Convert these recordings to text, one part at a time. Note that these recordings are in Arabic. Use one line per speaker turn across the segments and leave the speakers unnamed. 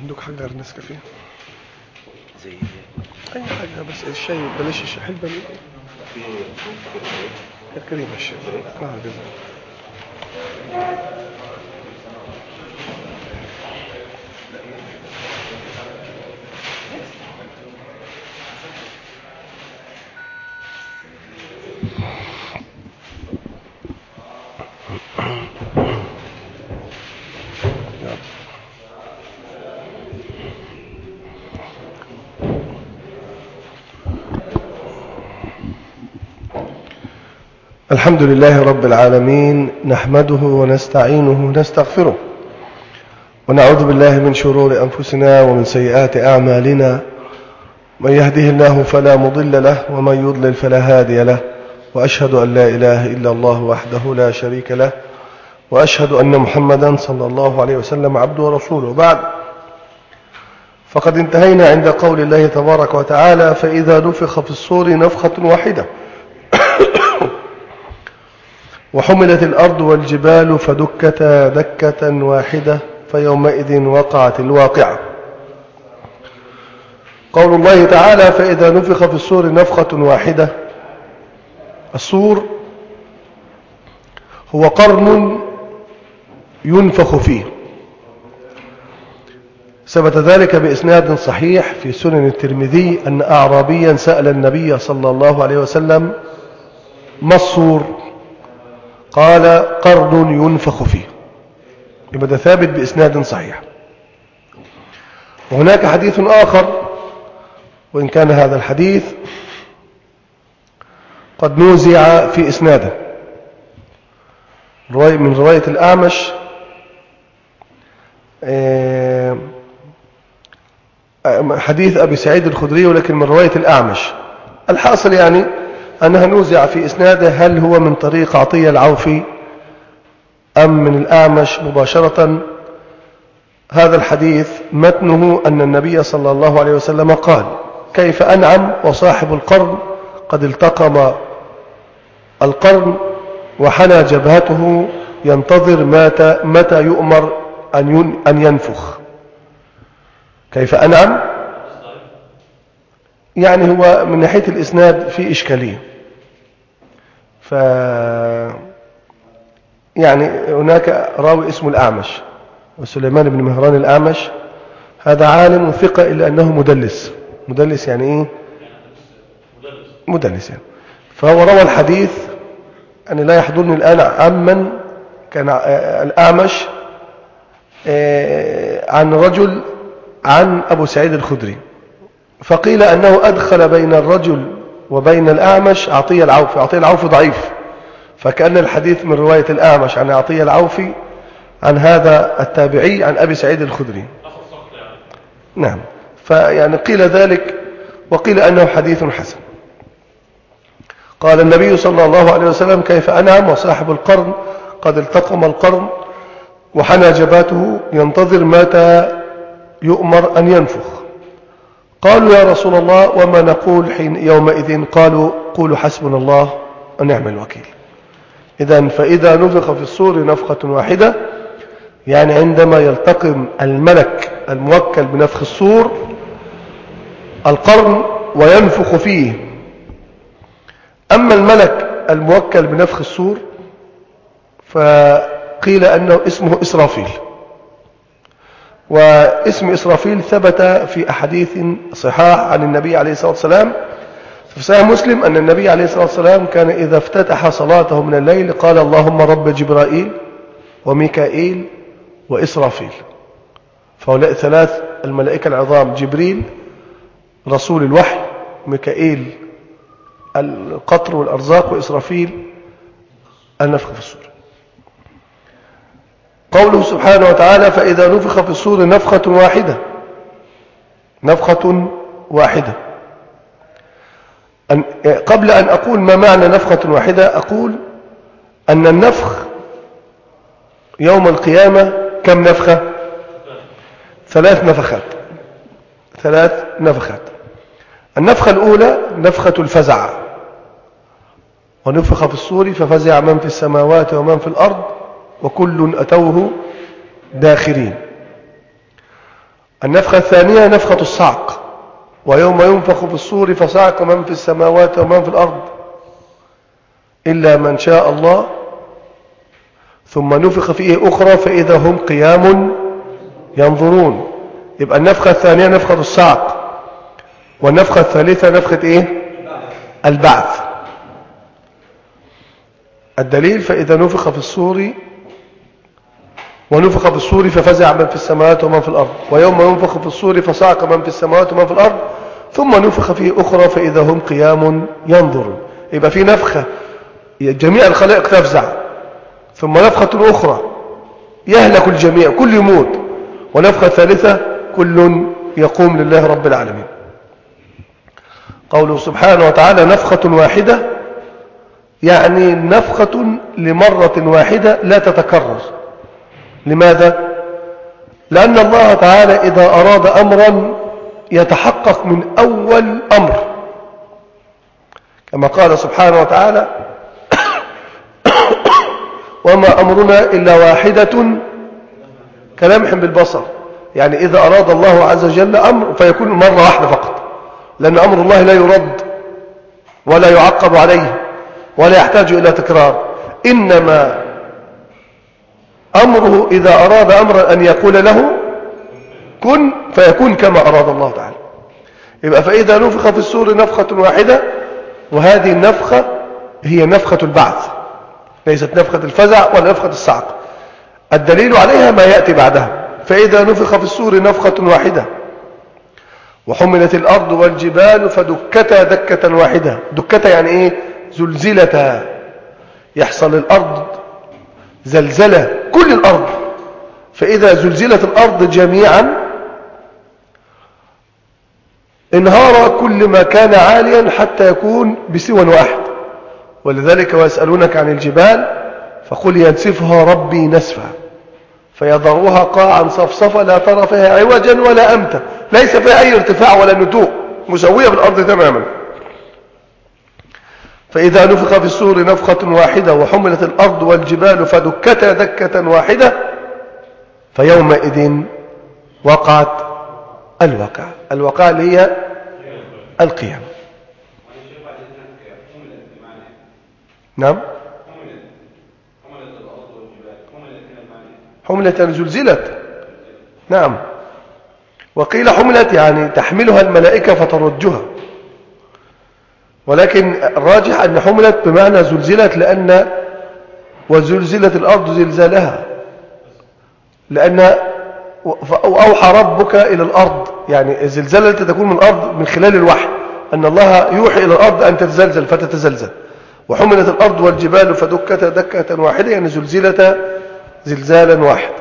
عندك حاجة غير نسكافيه؟
زي
أي حاجة بس الشاي بلاش الشاي حلبة
في
الكريمة الشاي جزاك. الحمد لله رب العالمين، نحمده ونستعينه ونستغفره، ونعوذ بالله من شرور أنفسنا ومن سيئات أعمالنا. من يهده الله فلا مضل له ومن يضلل فلا هادي له، وأشهد أن لا إله إلا الله وحده لا شريك له، وأشهد أن محمدا صلى الله عليه وسلم عبده ورسوله. بعد، فقد انتهينا عند قول الله تبارك وتعالى: فإذا نفخ في الصور نفخة واحدة وحملت الأرض والجبال فدكتا دكة واحدة فيومئذ وقعت الواقعة. قول الله تعالى: فإذا نفخ في الصور نفخة واحدة. الصور هو قرن ينفخ فيه، ثبت ذلك بإسناد صحيح في سنن الترمذي أن أعرابيا سأل النبي صلى الله عليه وسلم: ما الصور؟ قال: قرن ينفخ فيه. يبقى ده ثابت بإسناد صحيح. وهناك حديث آخر، وإن كان هذا الحديث قد نوزع في إسناده، من رواية الأعمش، حديث أبي سعيد الخدري، ولكن من رواية الأعمش. الحاصل يعني أنها نوزع في إسناده، هل هو من طريق عطية العوفي أم من الأعمش مباشرة. هذا الحديث متنه أن النبي صلى الله عليه وسلم قال: كيف أنعم وصاحب القرن قد التقم القرن وحنى جبهته ينتظر متى يؤمر أن ينفخ. كيف أنعم يعني هو من ناحية الإسناد في إشكالية. يعني هناك راوي اسمه الأعمش، وسليمان بن مهران الأعمش هذا عالم ثقة إلا أنه مدلس يعني إيه؟ مدلس يعني. فهو روى الحديث، أن لا يحضرني الآن عمن كان الأعمش عن رجل عن أبو سعيد الخدري، فقيل أنه أدخل بين الرجل وبين الأعمش عطية العوفي. عطية العوفي ضعيف، فكأن الحديث من رواية الأعمش عن عطية العوفي عن هذا التابعي عن أبي سعيد الخدري. نعم، فيعني قيل ذلك، وقيل أنه حديث حسن. قال النبي صلى الله عليه وسلم: كيف أنعم وصاحب القرن قد التقم القرن وحنى جبهته ينتظر متى يؤمر أن ينفخ. قالوا: يا رسول الله، وما نقول حين يومئذ؟ قالوا: قولوا حسبنا الله ونعم الوكيل. إذن فإذا نفخ في الصور نفخة واحدة، يعني عندما يلتقم الملك الموكل بنفخ الصور القرن وينفخ فيه. أما الملك الموكل بنفخ الصور فقيل أنه اسمه إسرافيل، واسم إسرافيل ثبت في أحاديث صحاح عن النبي عليه الصلاة والسلام. في صحيح مسلم أن النبي عليه الصلاة والسلام كان إذا افتتح صلاته من الليل قال: اللهم رب جبرائيل وميكائيل وإسرافيل. فهؤلاء ثلاث الملائكة العظام: جبريل رسول الوحي، ميكائيل القطر والأرزاق، وإسرافيل النفخ في الصور. قوله سبحانه وتعالى: فإذا نفخ في الصور نفخة واحدة. نفخة واحدة. قبل أن أقول ما معنى نفخة واحدة، أقول أن النفخ يوم القيامة كم نفخة؟ 3 نفخات. 3 نفخات. النفخة الأولى نفخة الفزع، ونفخ في الصور ففزع من في السماوات ومن في الأرض وكل أتوه داخرين. النفخة الثانية نفخة الصعق، ويوم ينفخ في الصور فصعق من في السماوات ومن في الأرض إلا من شاء الله ثم نفخ فيه أخرى فإذا هم قيام ينظرون. يبقى النفخة الثانية نفخة الصعق، والنفخة الثالثة نفخة إيه؟ البعث. الدليل فإذا نفخ في الصور ونفخ في الصور ففزع من في السماوات ومن في الأرض ويوم ينفخ في الصور فصعق من في السماوات ومن في الأرض ثم نفخ فيه أخرى فإذا هم قيام ينظرون. يبقى في نفخة جميع الخلائق تفزع، ثم نفخة أخرى يهلك الجميع كل يموت، ونفخة ثالثة كل يقوم لله رب العالمين. قوله سبحانه وتعالى نفخة واحدة يعني نفخة لمرة واحدة لا تتكرر. لماذا؟ لأن الله تعالى إذا أراد أمرا يتحقق من أول أمر، كما قال سبحانه وتعالى وما أمرنا إلا واحدة كلمح بالبصر. يعني إذا أراد الله عز وجل أمر فيكون مرة واحدة فقط، لأن أمر الله لا يرد ولا يعقب عليه ولا يحتاج إلى تكرار، إنما أمره إذا أراد أمرا أن يقول له كن فيكون كما أراد الله تعالى. يبقى فإذا نفخ في الصور نفخة واحدة، وهذه النفخة هي نفخة البعث، ليست نفخة الفزع ولا نفخة الصعق. الدليل عليها ما يأتي بعدها. فإذا نفخ في الصور نفخة واحدة وحملت الأرض والجبال فدكتا دكة واحدة. دكتا يعني إيه؟ زلزلتا، يحصل الأرض زلزلة كل الأرض. فإذا زلزلت الأرض جميعا انهار كل ما كان عاليا حتى يكون بسوى واحد. ولذلك ويسألونك عن الجبال فقل ينسفها ربي نسفا فيذروها قاعا صفصفا لا ترى فيها عوجا ولا أمتا، ليس فيها أي ارتفاع ولا نتوء، مسوية بالأرض تماما. فإذا نفخ في الصور نفخة واحدة وحملت الأرض والجبال فدكتا دكة واحدة فيومئذ وقعت الواقعة. الواقعة اللي هي القيامة. نعم، حملت يعني زلزلت. نعم، وقيل حملت يعني تحملها الملائكة فترجها، ولكن الراجح أن حملت بمعنى زلزلت، لأن وزلزلت الأرض زلزالها، لأن وأوحى ربك إلى الأرض، يعني الزلزال التي تكون من الأرض من خلال الوحي، أن الله يوحي إلى الأرض أن تتزلزل فتتزلزل. وحملت الأرض والجبال فدكتا دكة واحدة يعني زلزلتا زلزالا واحد.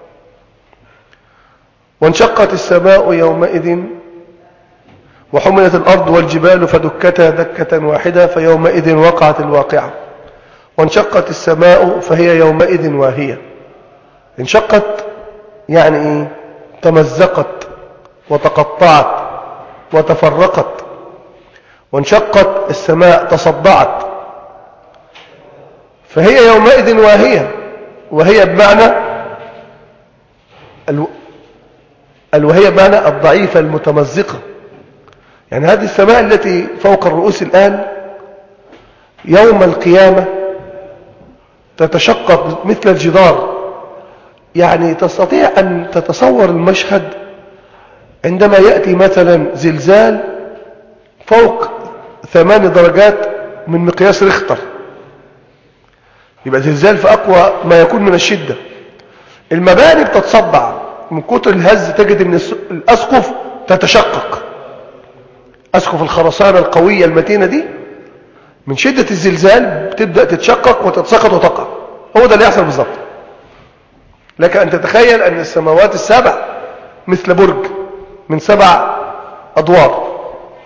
وانشقت السماء يومئذ وحملت الأرض والجبال فدكتا دكة واحدة فيومئذ وقعت الواقعة. وانشقت السماء فهي يومئذ واهية. انشقت يعني إيه؟ تمزقت وتقطعت وتفرقت. وانشقت السماء تصدعت فهي يومئذ واهية. وهي بمعنى الوهية بمعنى الضعيفة المتمزقة. يعني هذه السماء التي فوق الرؤوس الآن يوم القيامة تتشقق مثل الجدار. يعني تستطيع أن تتصور المشهد عندما يأتي مثلا زلزال فوق 8 درجات من مقياس ريختر، يبقى زلزال في أقوى ما يكون من الشدة. المباني بتتصدع من كتر الهز، تجد أن الأسقف تتشقق. أسقف الخرسانة القوية المتينة دي من شدة الزلزال بتبدأ تتشقق وتتساقط وتقع. هو ده اللي يحصل بالضبط. لك أن تتخيل أن السماوات السبع مثل برج من 7 أدوار.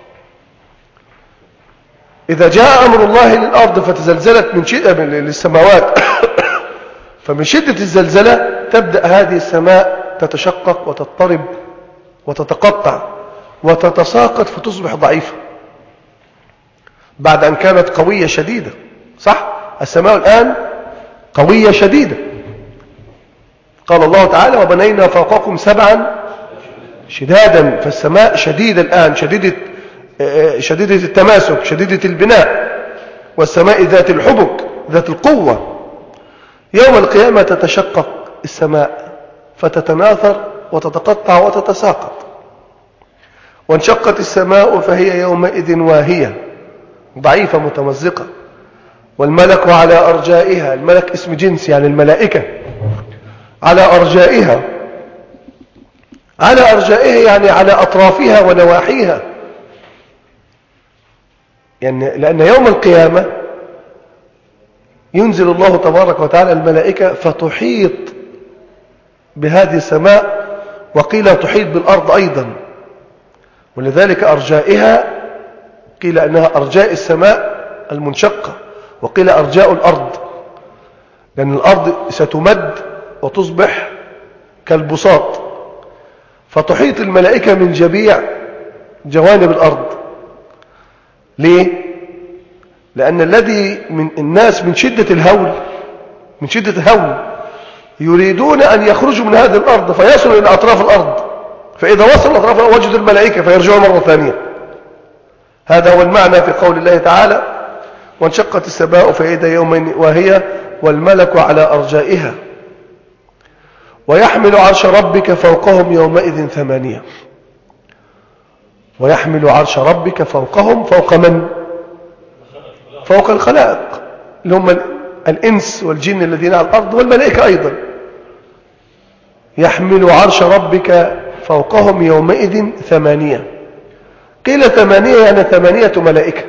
إذا جاء أمر الله للأرض فتزلزلت من شدة للسماوات فمن شدة الزلزلة تبدأ هذه السماء تتشقق وتضطرب وتتقطع وتتساقط فتصبح ضعيفة بعد أن كانت قوية شديدة. صح؟ السماء الآن قوية شديدة. قال الله تعالى وبنينا فوقكم 7 شدادا، فالسماء شديدة الآن، شديدة التماسك، شديدة البناء، والسماء ذات الحبك ذات القوة. يوم القيامة تتشقق السماء فتتناثر وتتقطع وتتساقط. وانشقت السماء فهي يومئذ واهية ضعيفة متمزقة، والملك على أرجائها، الملك اسم جنس يعني الملائكة، على أرجائها، على أرجائها يعني على أطرافها ونواحيها، يعني لأن يوم القيامة ينزل الله تبارك وتعالى الملائكة فتحيط بهذه السماء، وقيل تحيط بالأرض أيضا، ولذلك أرجائها قيل أنها أرجاء السماء المنشقة، وقيل أرجاء الأرض، لأن الأرض ستمد وتصبح كالبساط، فتحيط الملائكة من جميع جوانب الأرض. ليه؟ لأن الذي من الناس من شدة الهول يريدون أن يخرجوا من هذه الأرض فيصلوا إلى أطراف الأرض، فإذا وصلوا إلى أطراف الأرض وجدوا الملائكة فيرجعوا مرة ثانية. هذا هو المعنى في قول الله تعالى: وانشقت السماء فإذا يوم واهية والملك على أرجائها ويحمل عرش ربك فوقهم يومئذ ثمانية. ويحمل عرش ربك فوقهم، فوق من؟ فوق الخلائق اللي هم الإنس والجن الذين على الأرض والملائكة أيضا. يحمل عرش ربك فوقهم يومئذ ثمانية. قيل 8 يعني 8 ملائكة،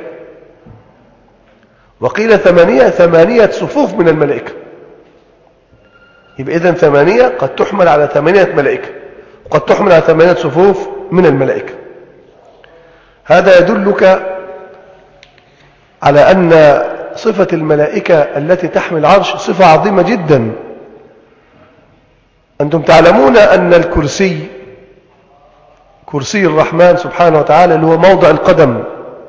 وقيل 8 صفوف من الملائكة. يبقى إذن 8 قد تحمل على 8 ملائكة، وقد تحمل على 8 صفوف من الملائكة. هذا يدلك على أن صفة الملائكة التي تحمل العرش صفة عظيمة جدا. أنتم تعلمون أن الكرسي، كرسي الرحمن سبحانه وتعالى اللي هو موضع القدم،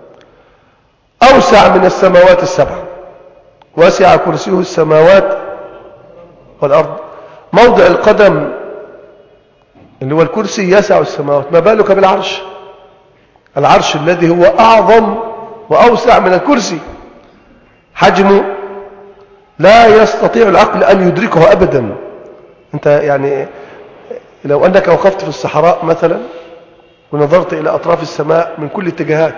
أوسع من السماوات السبع، وسع كرسيه السماوات والأرض. موضع القدم اللي هو الكرسي يسع السماوات، ما بالك بالعرش؟ العرش الذي هو أعظم وأوسع من الكرسي، حجمه لا يستطيع العقل أن يدركه أبدا. أنت يعني لو أنك وقفت في الصحراء مثلا ونظرت إلى أطراف السماء من كل اتجاهات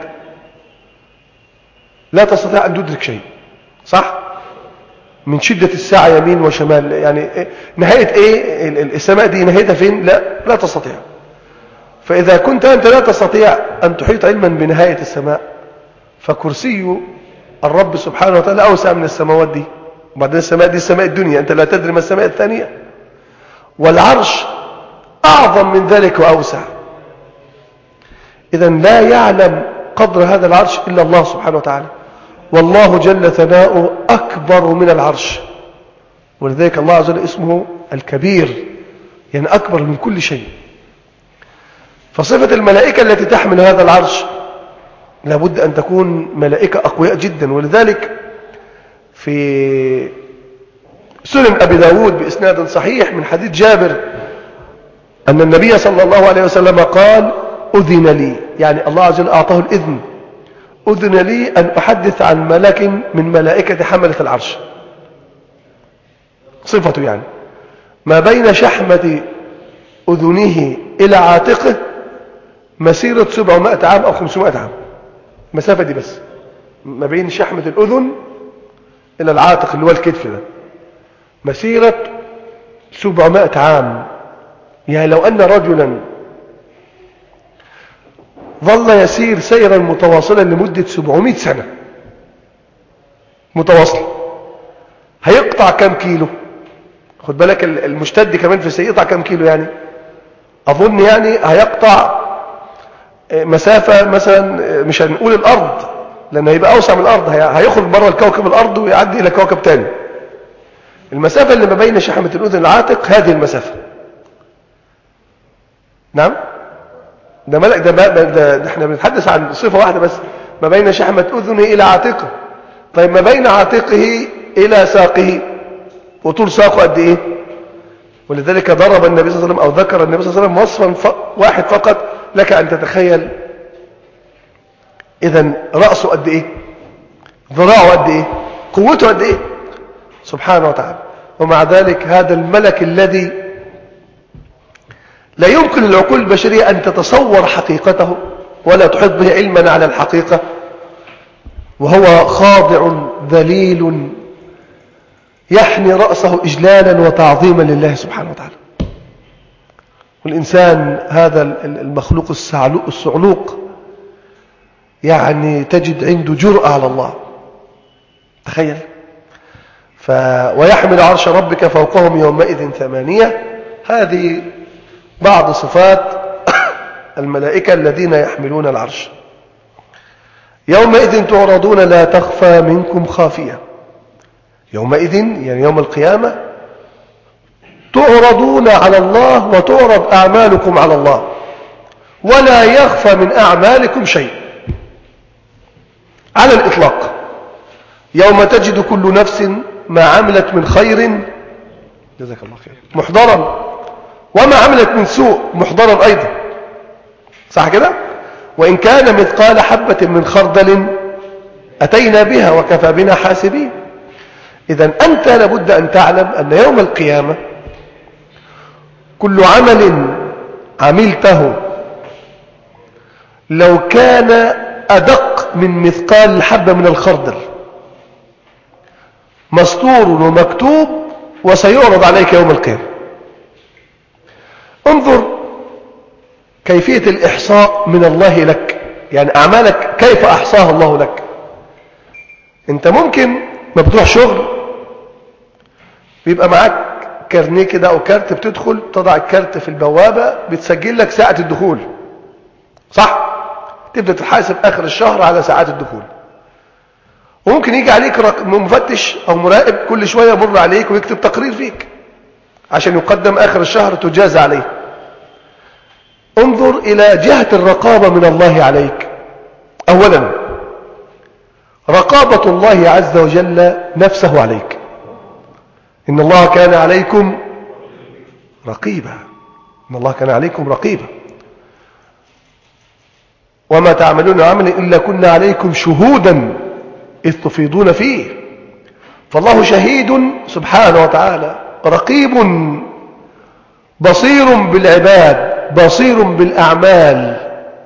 لا تستطيع أن تدرك شيء، صح؟ من شدة السعي يمين وشمال، يعني نهاية إيه السماء دي؟ نهايتها فين؟ لا تستطيع. فإذا كنت أنت لا تستطيع أن تحيط علما بنهاية السماء، فكرسي الرب سبحانه وتعالى أوسع من السماوات دي. وبعدين السماء دي السماء الدنيا، أنت لا تدري ما السماء الثانية. والعرش أعظم من ذلك وأوسع. إذن لا يعلم قدر هذا العرش إلا الله سبحانه وتعالى، والله جل ثناؤه أكبر من العرش، ولذلك الله عز وجل اسمه الكبير، يعني أكبر من كل شيء. فصفة الملائكة التي تحمل هذا العرش لابد أن تكون ملائكة أقوياء جدا. ولذلك في سنن أبي داود بإسناد صحيح من حديث جابر أن النبي صلى الله عليه وسلم قال: أذن لي، يعني الله عز وجل أعطاه الإذن، أذن لي أن أحدث عن ملك من ملائكة حملة العرش. صفته يعني ما بين شحمة أذنه إلى عاتقه مسيرة 700 عام أو 500 عام، مسافة دي بس ما بين شحمة الأذن إلى العاتق اللي هو الكتف ده مسيرة 700 عام. يعني لو أن رجلا ظل يسير سيرا متواصلا لمدة 700 سنة متواصل، هيقطع كم كيلو؟ خد بالك المشتد كمان في السير يقطع كم كيلو؟ يعني أظن يعني هيقطع مسافة مثلا، مش هنقول الأرض لأنه هيبقى أوسع من الأرض، هيخرج بره الكوكب الأرض ويعدي إلى كوكب تاني. المسافة اللي ما بين شحمة الأذن العاتق هذه المسافة. نعم، ده ملك، ده احنا بنتحدث عن صفة واحدة بس، ما بين شحمة أذنه إلى عاتقه. طيب ما بين عاتقه إلى ساقه، وطول ساقه قد إيه؟ ولذلك ضرب النبي صلى الله عليه وسلم أو ذكر النبي صلى الله عليه وسلم وصفا واحد فقط لك أن تتخيل. إذن رأسه قد إيه؟ ذراعه قد إيه؟ قوته قد إيه؟ سبحانه وتعالى. ومع ذلك هذا الملك الذي لا يمكن للعقول البشرية أن تتصور حقيقته ولا تحيط به علما على الحقيقة، وهو خاضع ذليل يحني رأسه إجلالا وتعظيما لله سبحانه وتعالى. والإنسان هذا المخلوق الصعلوق يعني تجد عنده جرأة على الله، تخيل. ويحمل عرش ربك فوقهم يومئذ 8. هذه بعض صفات الملائكة الذين يحملون العرش. يومئذ تعرضون لا تخفى منكم خافية. يومئذ يعني يوم القيامة تعرضون على الله وتعرض أعمالكم على الله ولا يخفى من أعمالكم شيء على الإطلاق. يوم تجد كل نفس ما عملت من خير جزاك الله خير محضرا وما عملت من سوء محضرا أيضا، صح كده؟ وإن كان مثقال حبة من خردل أتينا بها وكفى بنا حاسبين. إذن أنت لابد أن تعلم أن يوم القيامة كل عمل عملته لو كان أدق من مثقال الحبة من الخردل مسطور ومكتوب وسيعرض عليك يوم القيامة. انظر كيفية الإحصاء من الله لك، يعني أعمالك كيف أحصاها الله لك. أنت ممكن ما بتروح شغل بيبقى معاك كارنيه كده أو كارت، بتدخل تضع الكارت في البوابة بتسجل لك ساعة الدخول، صح؟ تبدأ تحاسب آخر الشهر على ساعات الدخول. وممكن يجي عليك مفتش أو مراقب كل شوية يمر عليك ويكتب تقرير فيك عشان يقدم آخر الشهر تجازى عليه. انظر إلى جهة الرقابة من الله عليك. أولا رقابة الله عز وجل نفسه عليك. إن الله كان عليكم رقيبا. إن الله كان عليكم رقيبا. وما تعملون عمل إلا كنا عليكم شهودا إذ تفيضون فيه. فالله شهيد سبحانه وتعالى رقيب بصير بالعباد بصير بالأعمال.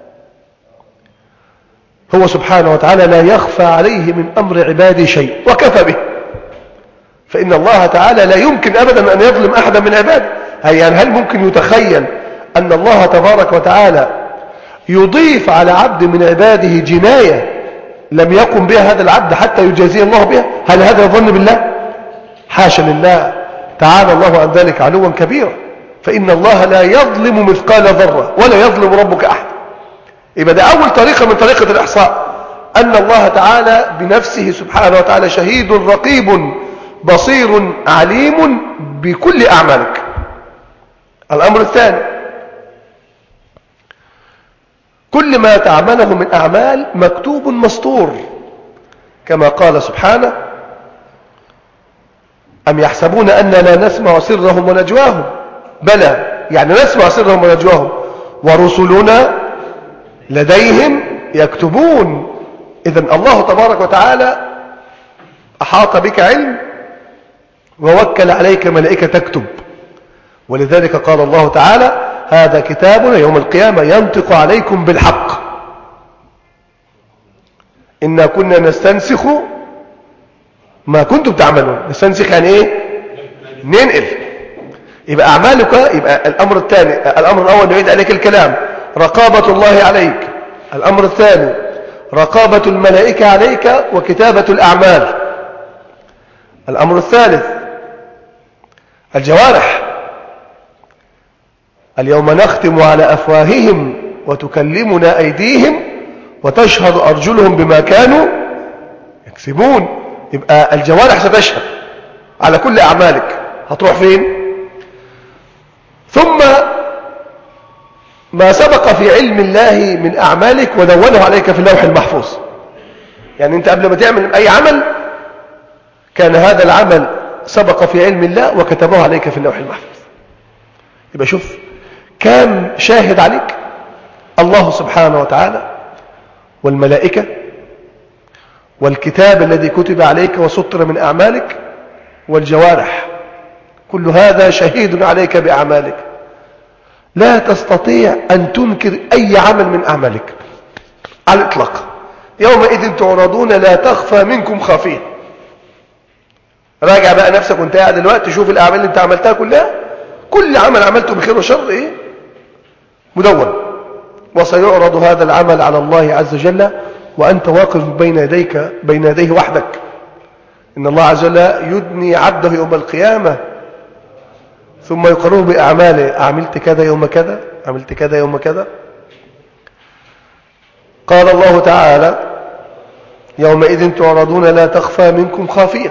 هو سبحانه وتعالى لا يخفى عليه من أمر عباده شيء وكفى به. فإن الله تعالى لا يمكن أبدا أن يظلم أحدا من عباده. يعني هل ممكن يتخيل أن الله تبارك وتعالى يضيف على عبد من عباده جناية لم يقم بها هذا العبد حتى يجازيه الله بها؟ هل هذا يظن بالله؟ حاشا لله، تعالى الله عن ذلك علوا كبيرا. فإن الله لا يظلم مثقال ذرة ولا يظلم ربك أحد. يبقى ده أول طريقة من طريقة الإحصاء، أن الله تعالى بنفسه سبحانه وتعالى شهيد رقيب بصير عليم بكل أعمالك. الأمر الثاني، كل ما تعمله من أعمال مكتوب مسطور، كما قال سبحانه: أم يحسبون أن لا نسمع سرهم ونجواهم؟ بلى، يعني نسمع سرهم ونجواهم، ورسلنا لديهم يكتبون. إذن الله تبارك وتعالى أحاط بك علم ووكل عليك ملائكة تكتب. ولذلك قال الله تعالى: هذا كتابنا يوم القيامة ينطق عليكم بالحق إنا كنا نستنسخ ما كنتم تعملون. نستنسخ يعني إيه؟ ننقل. يبقى أعمالك، يبقى الأمر الثاني، الأمر الأول نعيد عليك الكلام، رقابة الله عليك. الأمر الثاني رقابة الملائكة عليك وكتابة الأعمال. الأمر الثالث الجوارح. اليوم نختم على أفواههم وتكلمنا أيديهم وتشهد أرجلهم بما كانوا يكسبون. يبقى الجوارح ستشهد على كل أعمالك. هتروح فين؟ ثم ما سبق في علم الله من أعمالك ودونه عليك في اللوح المحفوظ. يعني أنت قبل ما تعمل أي عمل كان هذا العمل سبق في علم الله وكتبه عليك في اللوح المحفوظ. يبقى شوف كم شاهد عليك، الله سبحانه وتعالى والملائكة والكتاب الذي كتب عليك وسطر من أعمالك والجوارح، كل هذا شهيد عليك بأعمالك. لا تستطيع أن تنكر أي عمل من أعمالك على الإطلاق. يومئذ تعرضون لا تخفى منكم خافية. راجع بقى نفسك وانت قاعد دلوقتي، شوف الأعمال اللي انت عملتها كلها، كل عمل عملته بخير وشر ايه مدون، وسيعرض هذا العمل على الله عز وجل وأنت واقف بين يديه وحدك. إن الله عز وجل يدني عبده يوم القيامة ثم يقرره بأعماله، عملت كذا يوم كذا، عملت كذا يوم كذا. قال الله تعالى يومئذ تعرضون لا تخفى منكم خافية.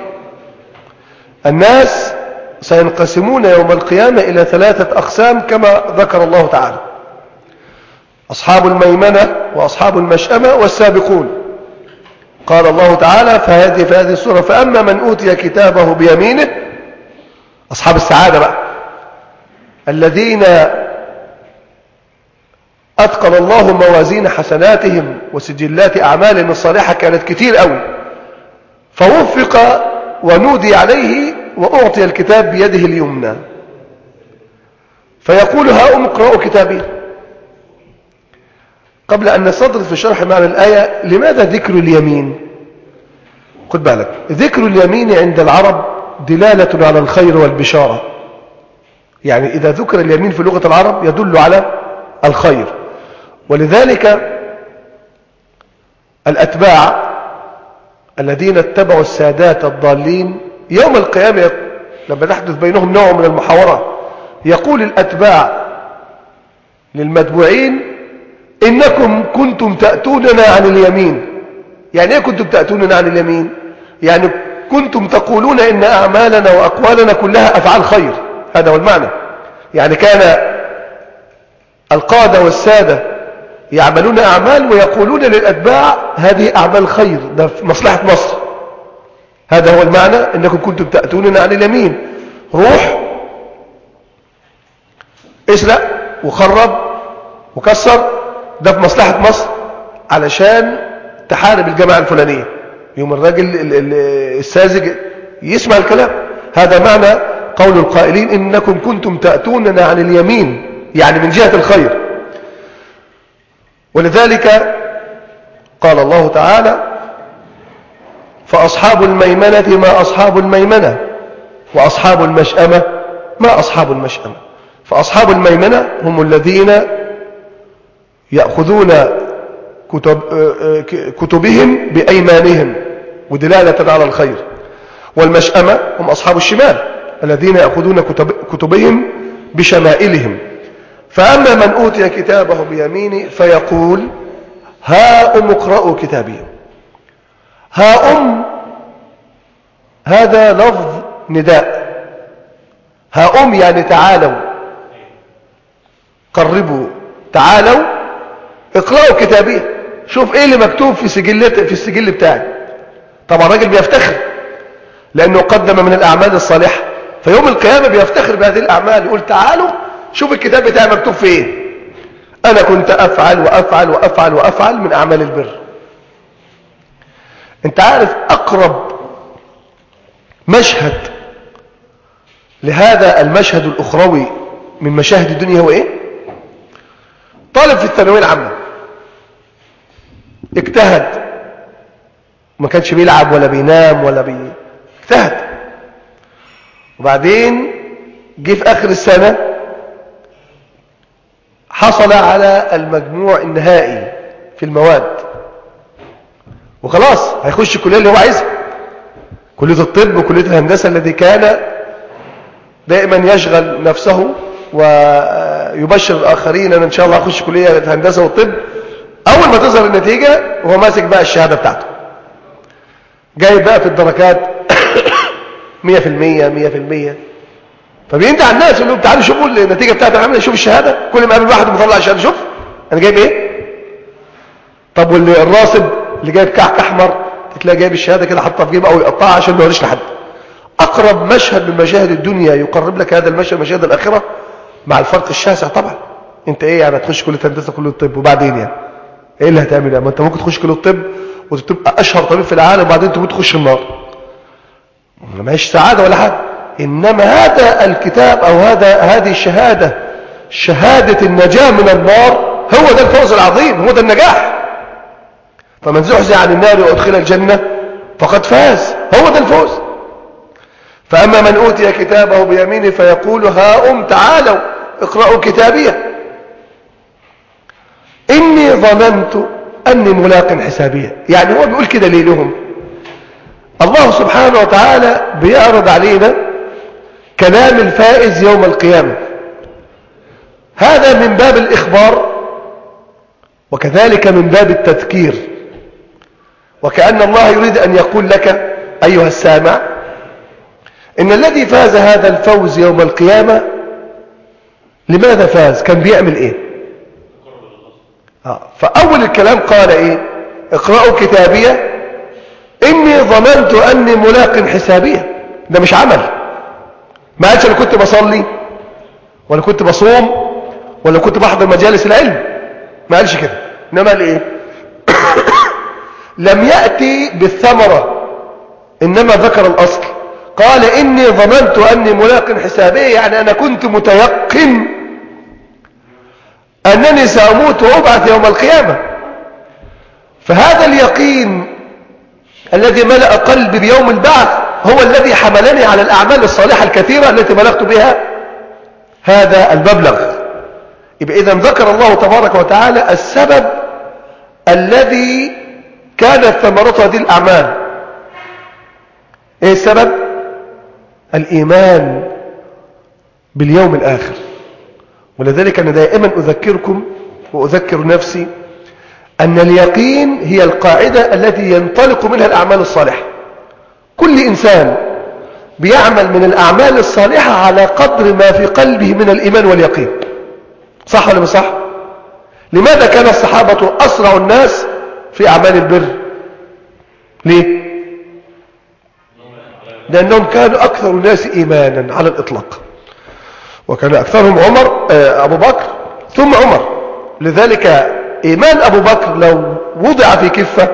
الناس سينقسمون يوم القيامة إلى 3 أقسام كما ذكر الله تعالى: أصحاب الميمنة وأصحاب المشأمة والسابقون. قال الله تعالى في هذه السورة: فأما من أوتي كتابه بيمينه، أصحاب السعادة بقى، الذين أثقل الله موازين حسناتهم وسجلات أعمالهم الصالحة كانت كتير قوي، فوفق ونودي عليه وأعطي الكتاب بيده اليمنى فيقول هاؤم اقرأوا كتابي. قبل أن نستطرد في شرح معنى الآية، لماذا ذكر اليمين؟ خد بالك، ذكر اليمين عند العرب دلالة على الخير والبشارة. يعني إذا ذكر اليمين في لغة العرب يدل على الخير. ولذلك الأتباع الذين اتبعوا السادات الضالين يوم القيامة لما تحدث بينهم نوع من المحاورة، يقول الأتباع للمتبوعين: إنكم كنتم تأتوننا عن اليمين. يعني إيه كنتم تأتوننا عن اليمين؟ يعني كنتم تقولون إن أعمالنا وأقوالنا كلها أفعال خير. هذا هو المعنى. يعني كان القادة والسادة يعملون أعمال ويقولون للأتباع هذه أعمال خير، ده في مصلحة مصر. هذا هو المعنى، إنكم كنتم تأتوننا عن اليمين. روح اسرق وخرب وكسر، ده في مصلحة مصر علشان تحارب الجماعة الفلانية. يوم الراجل الساذج يسمع الكلام. هذا معنى قول القائلين إنكم كنتم تأتوننا عن اليمين، يعني من جهة الخير. ولذلك قال الله تعالى: فأصحاب الميمنة ما أصحاب الميمنة وأصحاب المشأمة ما أصحاب المشأمة. فأصحاب الميمنة هم الذين يأخذون كتبهم بأيمانهم ودلالة على الخير. والمشأمة هم أصحاب الشمال الذين يأخذون كتبهم بشمائلهم. فأما من أوتي كتابه بيمينه فيقول هاؤم اقرأوا كتابي. هاؤم هذا لفظ نداء. هاؤم يعني تعالوا، قربوا، تعالوا اقرأوا كتابي. شوف ايه اللي مكتوب في السجل بتاعي. طبعا الراجل بيفتخر لأنه قدم من الأعمال الصالحة، فيوم القيامة بيفتخر بهذه الأعمال، يقول تعالوا شوف الكتاب بتاعي مكتوب في ايه. أنا كنت أفعل وأفعل وأفعل وأفعل من أعمال البر. أنت عارف أقرب مشهد لهذا المشهد الأخروي من مشاهد الدنيا هو إيه؟ طالب في الثانوية العامة اجتهد، ما كانش بيلعب ولا بينام ولا اجتهد، وبعدين جه في آخر السنة حصل على المجموع النهائي في المواد، وخلاص هيخش الكلية اللي هو عايزها، كلية الطب وكلية الهندسة الذي كان دائما يشغل نفسه ويبشر الآخرين أن إن شاء الله هخش كلية الهندسة والطب. أول ما تظهر النتيجة وهو ماسك بقى الشهادة بتاعته، جايب بقى في الدرجات 100%. فبينتع على الناس يقول لهم تعالوا شوفوا النتيجة بتاعتي عامله، شوف الشهادة. كل ما قابل واحد مطلع الشهادة، شوف أنا جايب إيه. طب والراسب اللي جايب كحك أحمر تلاقي جايب الشهادة كده حطها في جيبه أو يقطعها عشان ما يوريش لحد. أقرب مشهد من مشاهد الدنيا يقرب لك هذا المشهد، مشاهد الآخرة، مع الفرق الشاسع طبعا. انت ايه يعني تخش كليه هندسه كليه الطب وبعدين يعني ايه اللي هتعمل يعني؟ ما انت ممكن تخش كليه الطب وتبقى اشهر طبيب في العالم وبعدين تموت تخش النار، ما هيش سعاده ولا حاجه. انما هذا الكتاب او هذه الشهاده، شهاده النجاه من النار، هو ده الفوز العظيم، هو ده النجاح. فمن زحزح عن النار وادخل الجنه فقد فاز، هو ده الفوز. فاما من اوتي كتابه بيمينه فيقول هاؤم تعالوا اقرأوا كتابيه إني ظننت أني ملاق حسابية. يعني هو بيقول كده ليه لهم؟ الله سبحانه وتعالى بيعرض علينا كلام الفائز يوم القيامة، هذا من باب الإخبار وكذلك من باب التذكير، وكأن الله يريد أن يقول لك أيها السامع إن الذي فاز هذا الفوز يوم القيامة لماذا فاز؟ كان بيعمل إيه؟ فأول الكلام قال إيه؟ اقرأوا كتابية إني ظننت أني ملاق حسابية. ده مش عمل، ما قالش أنا كنت بصلي ولا كنت بصوم ولا كنت بحضر مجالس العلم، ما قالش كده. إنما قال إيه؟ لم يأتي بالثمرة، إنما ذكر الأصل. قال إني ظننت أني ملاق حسابية، يعني أنا كنت متيقن أنني سأموت وأبعث يوم القيامة. فهذا اليقين الذي ملأ قلبي بيوم البعث هو الذي حملني على الأعمال الصالحة الكثيرة التي بلغت بها هذا المبلغ. يبقى إذن ذكر الله تبارك وتعالى السبب الذي كانت ثمرته هذه الأعمال. إيه السبب؟ الإيمان باليوم الآخر. ولذلك أنا دائما أذكركم وأذكر نفسي أن اليقين هي القاعدة التي ينطلق منها الأعمال الصالحة. كل إنسان بيعمل من الأعمال الصالحة على قدر ما في قلبه من الإيمان واليقين. صح ولا مش صح؟ لماذا كان الصحابة أسرع الناس في أعمال البر؟ ليه؟ لأنهم كانوا أكثر الناس إيمانا على الإطلاق، وكان أكثرهم أبو بكر ثم عمر. لذلك إيمان أبو بكر لو وضع في كفة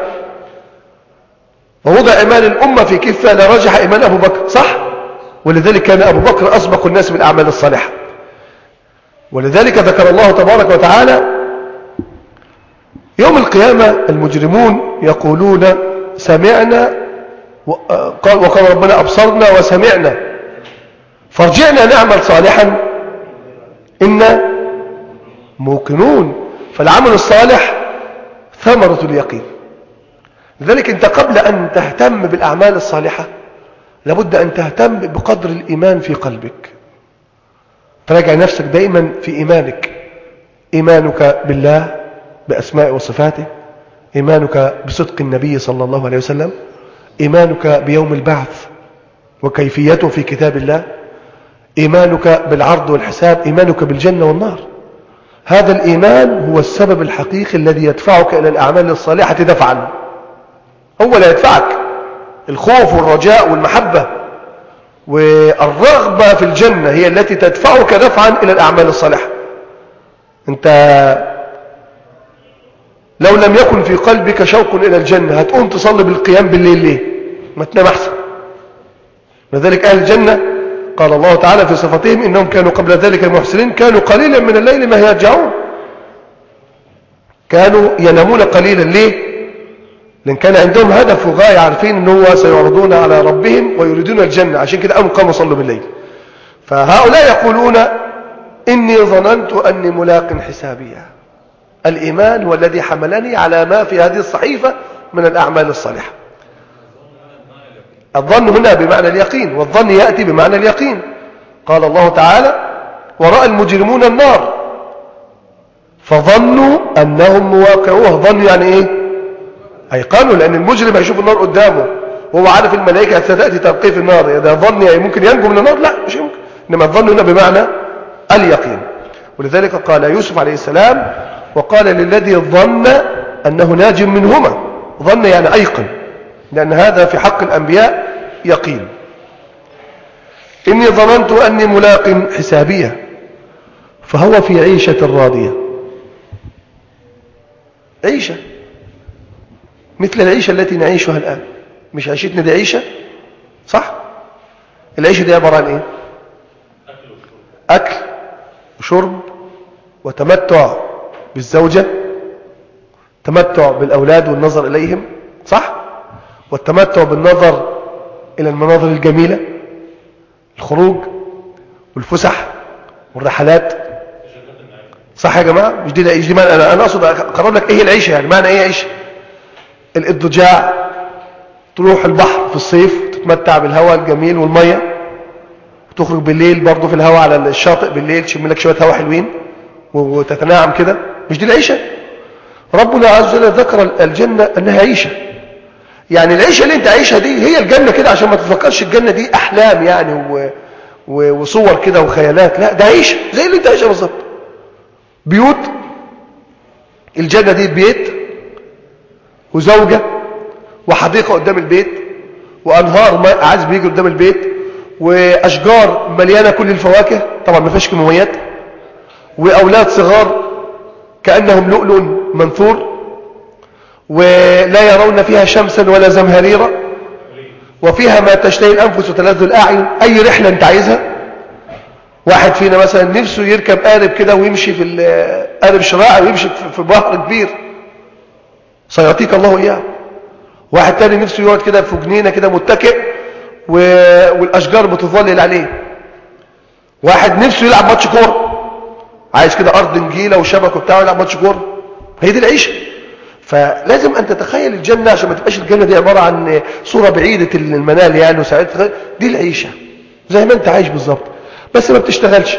ووضع إيمان الأمة في كفة لرجح إيمان أبو بكر، صح؟ ولذلك كان أبو بكر أسبق الناس بالأعمال الصالحة. ولذلك ذكر الله تبارك وتعالى يوم القيامة المجرمون يقولون سمعنا وقال ربنا أبصرنا وسمعنا فارجعنا نعمل صالحا إنا موقنون. فالعمل الصالح ثمرة اليقين. لذلك أنت قبل أن تهتم بالأعمال الصالحة لابد أن تهتم بقدر الإيمان في قلبك. تراجع نفسك دائما في إيمانك، إيمانك بالله بأسماء وصفاته، إيمانك بصدق النبي صلى الله عليه وسلم، إيمانك بيوم البعث وكيفيته في كتاب الله، إيمانك بالعرض والحساب، إيمانك بالجنة والنار. هذا الإيمان هو السبب الحقيقي الذي يدفعك إلى الأعمال الصالحة دفعا. هو لا يدفعك الخوف والرجاء والمحبة والرغبة في الجنة هي التي تدفعك دفعا إلى الأعمال الصالحة. أنت لو لم يكن في قلبك شوق إلى الجنة هتقوم تصلي بالقيام بالليل ليه؟ ما تنام أحسن. لذلك أهل الجنة قال الله تعالى في صفتهم إنهم كانوا قبل ذلك المحسنين كانوا قليلا من الليل ما يرجعون. كانوا ينامون قليلا. ليه؟ لأن كان عندهم هدف وغاية، عارفين أنه سيعرضون على ربهم ويريدون الجنة، عشان كده قاموا صلوا بالليل. فهؤلاء يقولون إني ظننت أني ملاق حسابية. الإيمان هو الذي حملني على ما في هذه الصحيفة من الأعمال الصالحة. الظن هنا بمعنى اليقين، والظن يأتي بمعنى اليقين. قال الله تعالى ورأى المجرمون النار فظنوا أنهم مواقعوها. ظنوا يعني إيه؟ أيقنوا، لأن المجرم هيشوف النار قدامه وهو عارف الملائكة ستأتي تلقيه في النار. إذا ظن يعني ممكن ينجو من النار؟ لا، مش يمكن. إنما الظن هنا بمعنى اليقين. ولذلك قال يوسف عليه السلام وقال للذي ظن أنه ناج منهما. ظن يعني أيقن، لأن هذا في حق الأنبياء يقين. إني ظننت أني ملاق حسابية فهو في عيشة راضية. عيشة مثل العيشة التي نعيشها الآن. مش عيشتنا دي عيشة صح؟ العيشة دي عبارة عن ايه؟ أكل وشرب وتمتع بالزوجة، تمتع بالأولاد والنظر إليهم صح؟ والتمتع بالنظر إلى المناظر الجميلة، الخروج والفسح والرحلات صح يا جماعة؟ مش دي معنى أنا أقصد أقرب لك إيه العيشة، يعني معنى إيه عيشة؟ الضجاع، تروح البحر في الصيف تتمتع بالهواء الجميل والمية، تخرج بالليل برضه في الهواء على الشاطئ بالليل تشم لك شوية هواء حلوين وتتناعم كده. مش دي العيشة؟ ربنا عز وجل ذكر الجنة أنها عيشة، يعني العيشة اللي انت عايشها دي هي الجنة كده، عشان ما تفكرش الجنة دي أحلام يعني وصور كده وخيالات، لا ده عيشة زي اللي انت عايشها بالظبط. بيوت، الجنة دي بيت وزوجة وحديقة قدام البيت وأنهار ماء عذب بيجي قدام البيت وأشجار مليانة كل الفواكه طبعا ما فيهاش كيماويات، وأولاد صغار كأنهم لؤلؤ منثور، ولا يرون فيها شمسا ولا زمهريرا، وفيها ما تشتهي الأنفس وتلذ الأعين. أي رحلة أنت عايزها. واحد فينا مثلا نفسه يركب قارب كده ويمشي في قارب شراعي ويمشي في بحر كبير، سيعطيك الله إياه. واحد تاني نفسه يقعد كده في جنينة كده متكئ والأشجار بتظلل عليه. واحد نفسه يلعب ماتش كورة، عايز كده أرض نجيلة وشبك وبتاع يلعب ماتش كورة. هي دي العيشة. فلازم أن تتخيل الجنة عشان ما تبقاش الجنة دي عبارة عن صورة بعيدة المنال يعني وساعتها. دي العيشة زي ما أنت عايش بالظبط، بس ما بتشتغلش،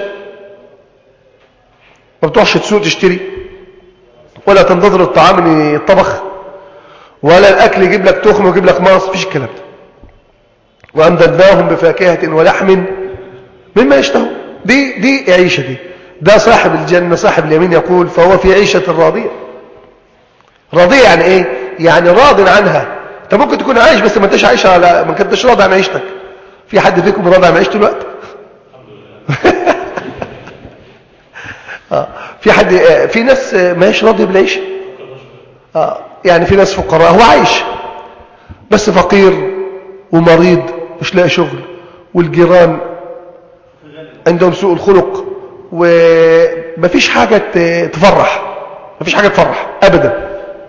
ما بتروحش تسوق تشتري، ولا تنتظر الطعام ان يطبخ، ولا الأكل يجيب لك تخم ويجيب لك مغص، مفيش الكلام ده. وأمددناهم بفاكهة ولحم مما يشتهون. دي عيشة دي. ده صاحب الجنة صاحب اليمين يقول فهو في عيشة راضية. راضية يعني ايه؟ يعني راض عنها. انت ممكن تكون عايش بس ما انتش عايش ما كنتش راضي عن عيشتك. في حد فيكم راضي عن عيشته الوقت؟ في حد في ناس ما هيش راضي بالعيشه. يعني في ناس فقراء هو عايش بس فقير ومريض مش لاقي شغل، والجيران عندهم سوء الخلق، ومفيش حاجه تفرح، مفيش حاجه تفرح ابدا،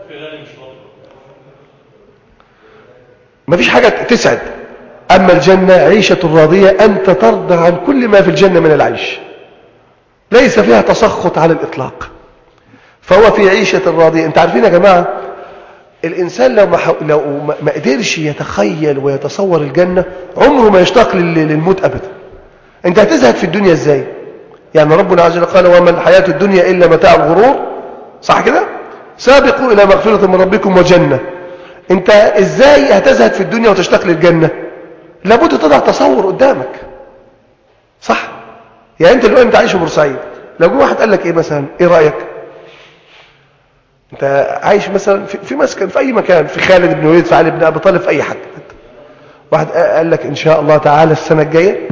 مفيش حاجه تسعد. اما الجنه عيشه راضيه، انت ترضى عن كل ما في الجنه من العيش، ليس فيها تسخط على الإطلاق. فهو في عيشة راضية. انت عارفين يا جماعة الإنسان لو ما قدرش يتخيل ويتصور الجنة عمره ما يشتاق للموت أبدا. انت هتزهد في الدنيا ازاي؟ يعني ربنا عز وجل قال وما الحياة الدنيا إلا متاع الغرور، صح كده؟ سابقوا إلى مغفرة من ربكم وجنة. انت ازاي هتزهد في الدنيا وتشتاق للجنة؟ لابد تضع تصور قدامك، صح؟ يعني انت الوقت انت عايش في بورسعيد، لو جه واحد قال لك ايه مثلا، ايه رايك؟ انت عايش مثلا في مسكن في اي مكان، في خالد بن وليد، في علي بن ابي طالب، في اي حاجه، واحد قال لك ان شاء الله تعالى السنه الجايه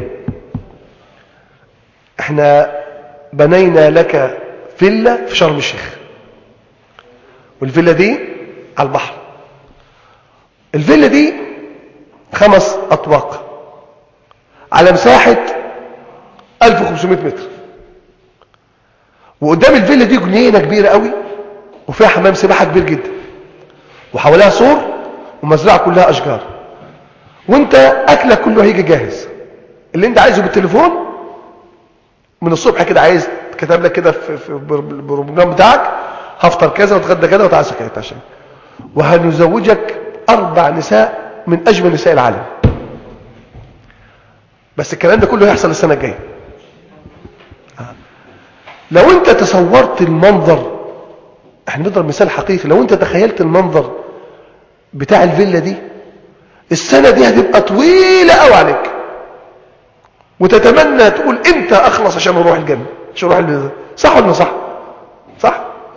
احنا بنينا لك فيلا في شرم الشيخ، والفيلا دي على البحر، الفيلا دي 5 أطواق على مساحه 1500 متر، وقدام الفيلا دي جنينه كبيره قوي وفيها حمام سباحه كبير جدا، وحواليها سور ومزرعه كلها اشجار، وانت اكلك كله هيجي جاهز، اللي انت عايزه بالتليفون من الصبح كده، عايز كتب لك كده في البروجرام بتاعك هفطر كذا واتغدى كذا وتعشى كذا عشان، وهنزوجك 4 نساء من اجمل نساء العالم. بس الكلام ده كله هيحصل السنه الجايه. لو انت تصورت المنظر، احنا نضرب مثال حقيقي، لو انت تخيلت المنظر بتاع الفيلا دي، السنة دي هتبقى طويلة قوي عليك، وتتمنى تقول امتى اخلص عشان اروح الجنة، عشان اروح الجنة. صح ولا صح؟ صح؟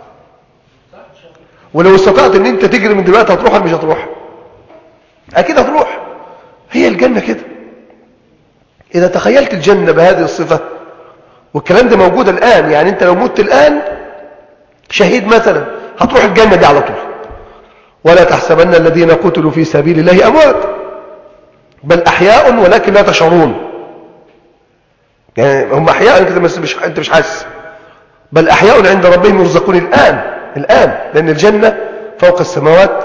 ولو استطعت ان انت تجري من دلوقتي هتروح ولا مش هتروح؟ اكيد هتروح. هي الجنة كده. اذا تخيلت الجنة بهذه الصفة والكلام ده موجود الآن. يعني أنت لو مت الآن شهيد مثلا هتروح الجنة دي على طول. ولا تحسبن الذين قتلوا في سبيل الله أموات بل أحياء ولكن لا تشعرون. يعني هم أحياء أنت مش حاسس. بل أحياء عند ربهم يرزقون الآن لأن الجنة فوق السماوات.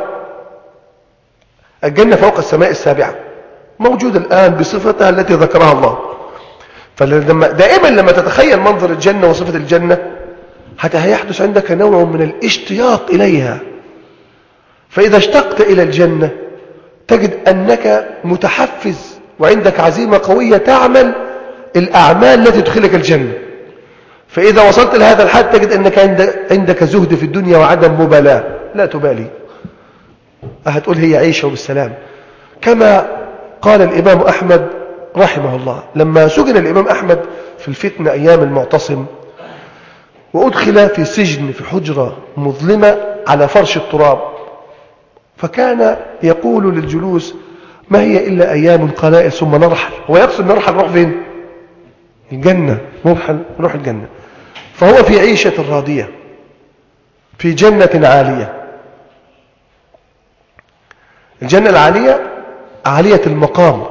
الجنة فوق السماء السابعة موجودة الآن بصفتها التي ذكرها الله. دائما لما تتخيل منظر الجنة وصفة الجنة هيحدث عندك نوع من الاشتياق إليها. فإذا اشتقت إلى الجنة تجد أنك متحفز وعندك عزيمة قوية تعمل الأعمال التي تدخلك الجنة. فإذا وصلت لهذا الحد تجد أنك عندك زهد في الدنيا وعدم مبالاة، لا تبالي، هتقول هي عيشة وبالسلام. كما قال الإمام أحمد رحمه الله لما سجن الإمام أحمد في الفتنة أيام المعتصم وأدخل في سجن في حجرة مظلمة على فرش التراب، فكان يقول للجلوس ما هي إلا أيام قلائل ثم نرحل. هو يقصد نرحل نروح فين؟ الجنة، نروح الجنة. فهو في عيشة راضية في جنة عالية. الجنة العالية عالية المقام،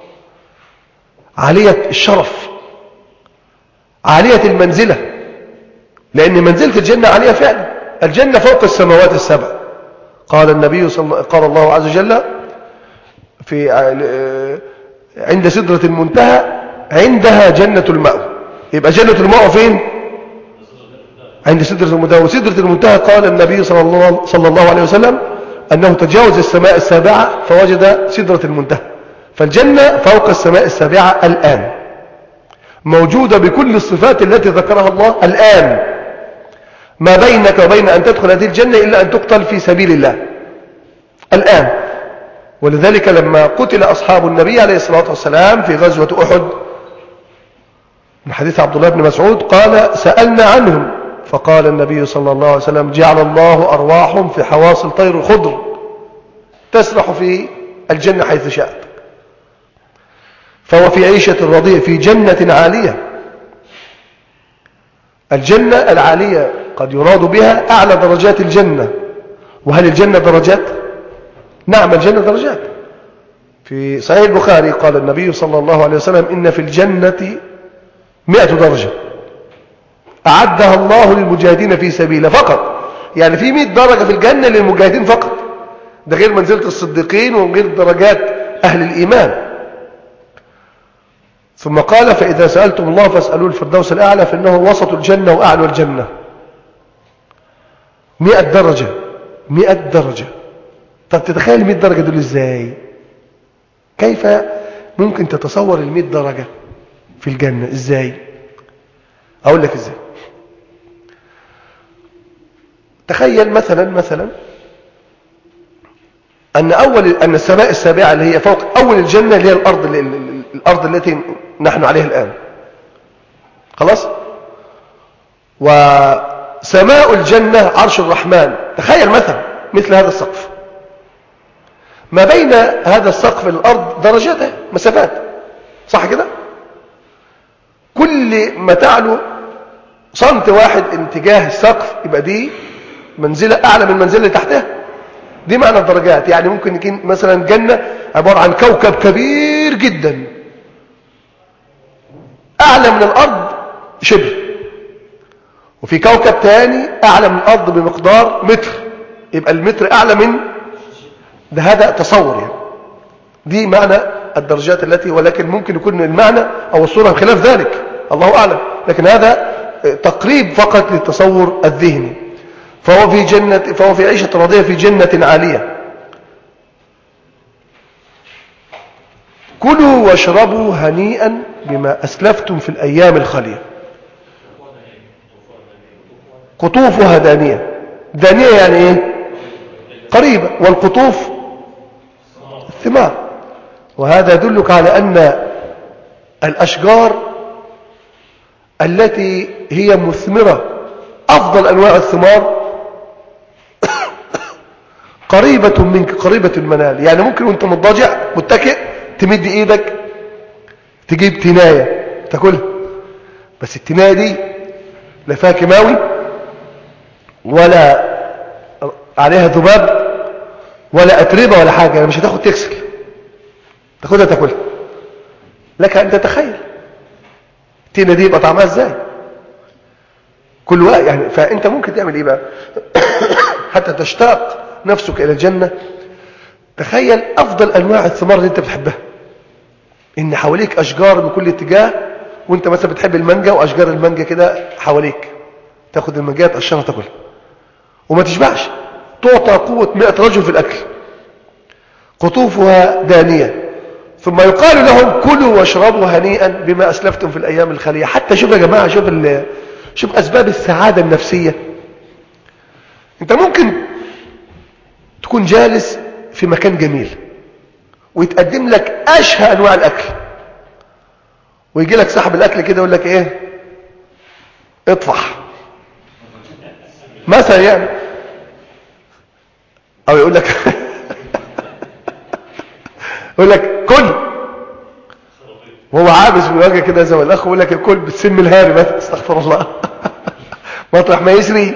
عالية الشرف، عالية المنزلة، لأن منزلة الجنة عالية فعلا. الجنة فوق السماوات السبع. قال النبي قال الله عز وجل في عند سدرة المنتهى عندها جنة المأوى. يبقى جنة المأوى فين؟ عند سدرة المنتهى. وسدرة المنتهى قال النبي صلى الله عليه وسلم أنه تجاوز السماء السابعة فوجد سدرة المنتهى. فالجنة فوق السماء السابعة الآن، موجودة بكل الصفات التي ذكرها الله الآن. ما بينك وبين أن تدخل هذه الجنة إلا أن تقتل في سبيل الله الآن. ولذلك لما قتل أصحاب النبي عليه الصلاة والسلام في غزوة أحد من حديث عبد الله بن مسعود قال سألنا عنهم فقال النبي صلى الله عليه وسلم جعل الله أرواحهم في حواصل طير خضر تسرح في الجنة حيث شاءت. فهو في عيشة راضية في جنة عالية. الجنة العالية قد يراد بها أعلى درجات الجنة. وهل الجنة درجات؟ نعم الجنة درجات. في صحيح البخاري قال النبي صلى الله عليه وسلم إن في الجنة 100 درجة أعدها الله للمجاهدين في سبيله فقط. يعني في 100 درجة في الجنة للمجاهدين فقط، ده غير منزلة الصديقين وغير درجات أهل الإيمان. ثم قال فإذا سألتم الله فاسألوا الفردوس الأعلى فإنه وسط الجنة وأعلى الجنة. 100 درجة 100 درجة. طب تتخيل 100 درجة دول إزاي؟ كيف ممكن تتصور 100 درجة في الجنة إزاي؟ أقول لك إزاي. تخيل مثلا أن السماء السابعة اللي هي فوق أول الجنة اللي هي الأرض التي نحن عليها الآن خلاص. وسماء الجنة عرش الرحمن. تخيل مثل هذا السقف. ما بين هذا السقف الأرض درجات مسافات صح كده. كل ما تعلو سنت واحد اتجاه السقف يبقى دي منزلة أعلى من المنزلة اللي تحتها. دي معنى الدرجات. يعني ممكن يكون مثلا جنة عبارة عن كوكب كبير جدا أعلى من الأرض شبر، وفي كوكب تاني أعلى من الأرض بمقدار متر، يبقى المتر أعلى من ده. هذا تصور يعني. دي معنى الدرجات التي، ولكن ممكن يكون المعنى أو الصورة خلاف ذلك الله أعلم، لكن هذا تقريب فقط للتصور الذهني. فهو في عيشة راضية في جنة عالية. كلوا واشربوا هنيئا بما أسلفتم في الأيام الخالية. قطوفها دانية. دانية يعني إيه؟ قريبة. والقطوف الثمار. وهذا يدلك على أن الأشجار التي هي مثمرة أفضل أنواع الثمار قريبة منك قريبة المنال. يعني ممكن وانت مضطجع متكئ تمد ايدك تجيب تناية تاكلها، بس التينية دي لا فيها كيماوي ولا عليها ذباب ولا أتربة ولا حاجة، يعني مش هتاخد تغسل، تاخدها تاكلها. لك أن تتخيل التينة دي يبقى طعمها ازاي. كل وقت يعني. فأنت ممكن تعمل ايه بقى حتى تشتاق نفسك إلى الجنة؟ تخيل أفضل أنواع الثمار اللي أنت بتحبها، إن حواليك أشجار من كل اتجاه، وأنت مثلا بتحب المانجا وأشجار المانجا كده حواليك، تاخد المانجا تقشرها تاكلها وما تشبعش، تعطى قوة 100 رجل في الأكل، قطوفها دانية، ثم يقال لهم كلوا واشربوا هنيئا بما أسلفتم في الأيام الخالية. حتى شوف يا جماعة، شوف أسباب السعادة النفسية. أنت ممكن تكون جالس في مكان جميل ويتقدم لك أشهى أنواع الأكل، ويجي لك صاحب الأكل كده يقول لك إيه، اطفح مثلا يعني، أو يقول لك يقول لك كل، وهو عابس من وجهه كده زي ما الأخ يقول لك الكل بالسم الهاري مثلا، استغفر الله مطرح ما يسري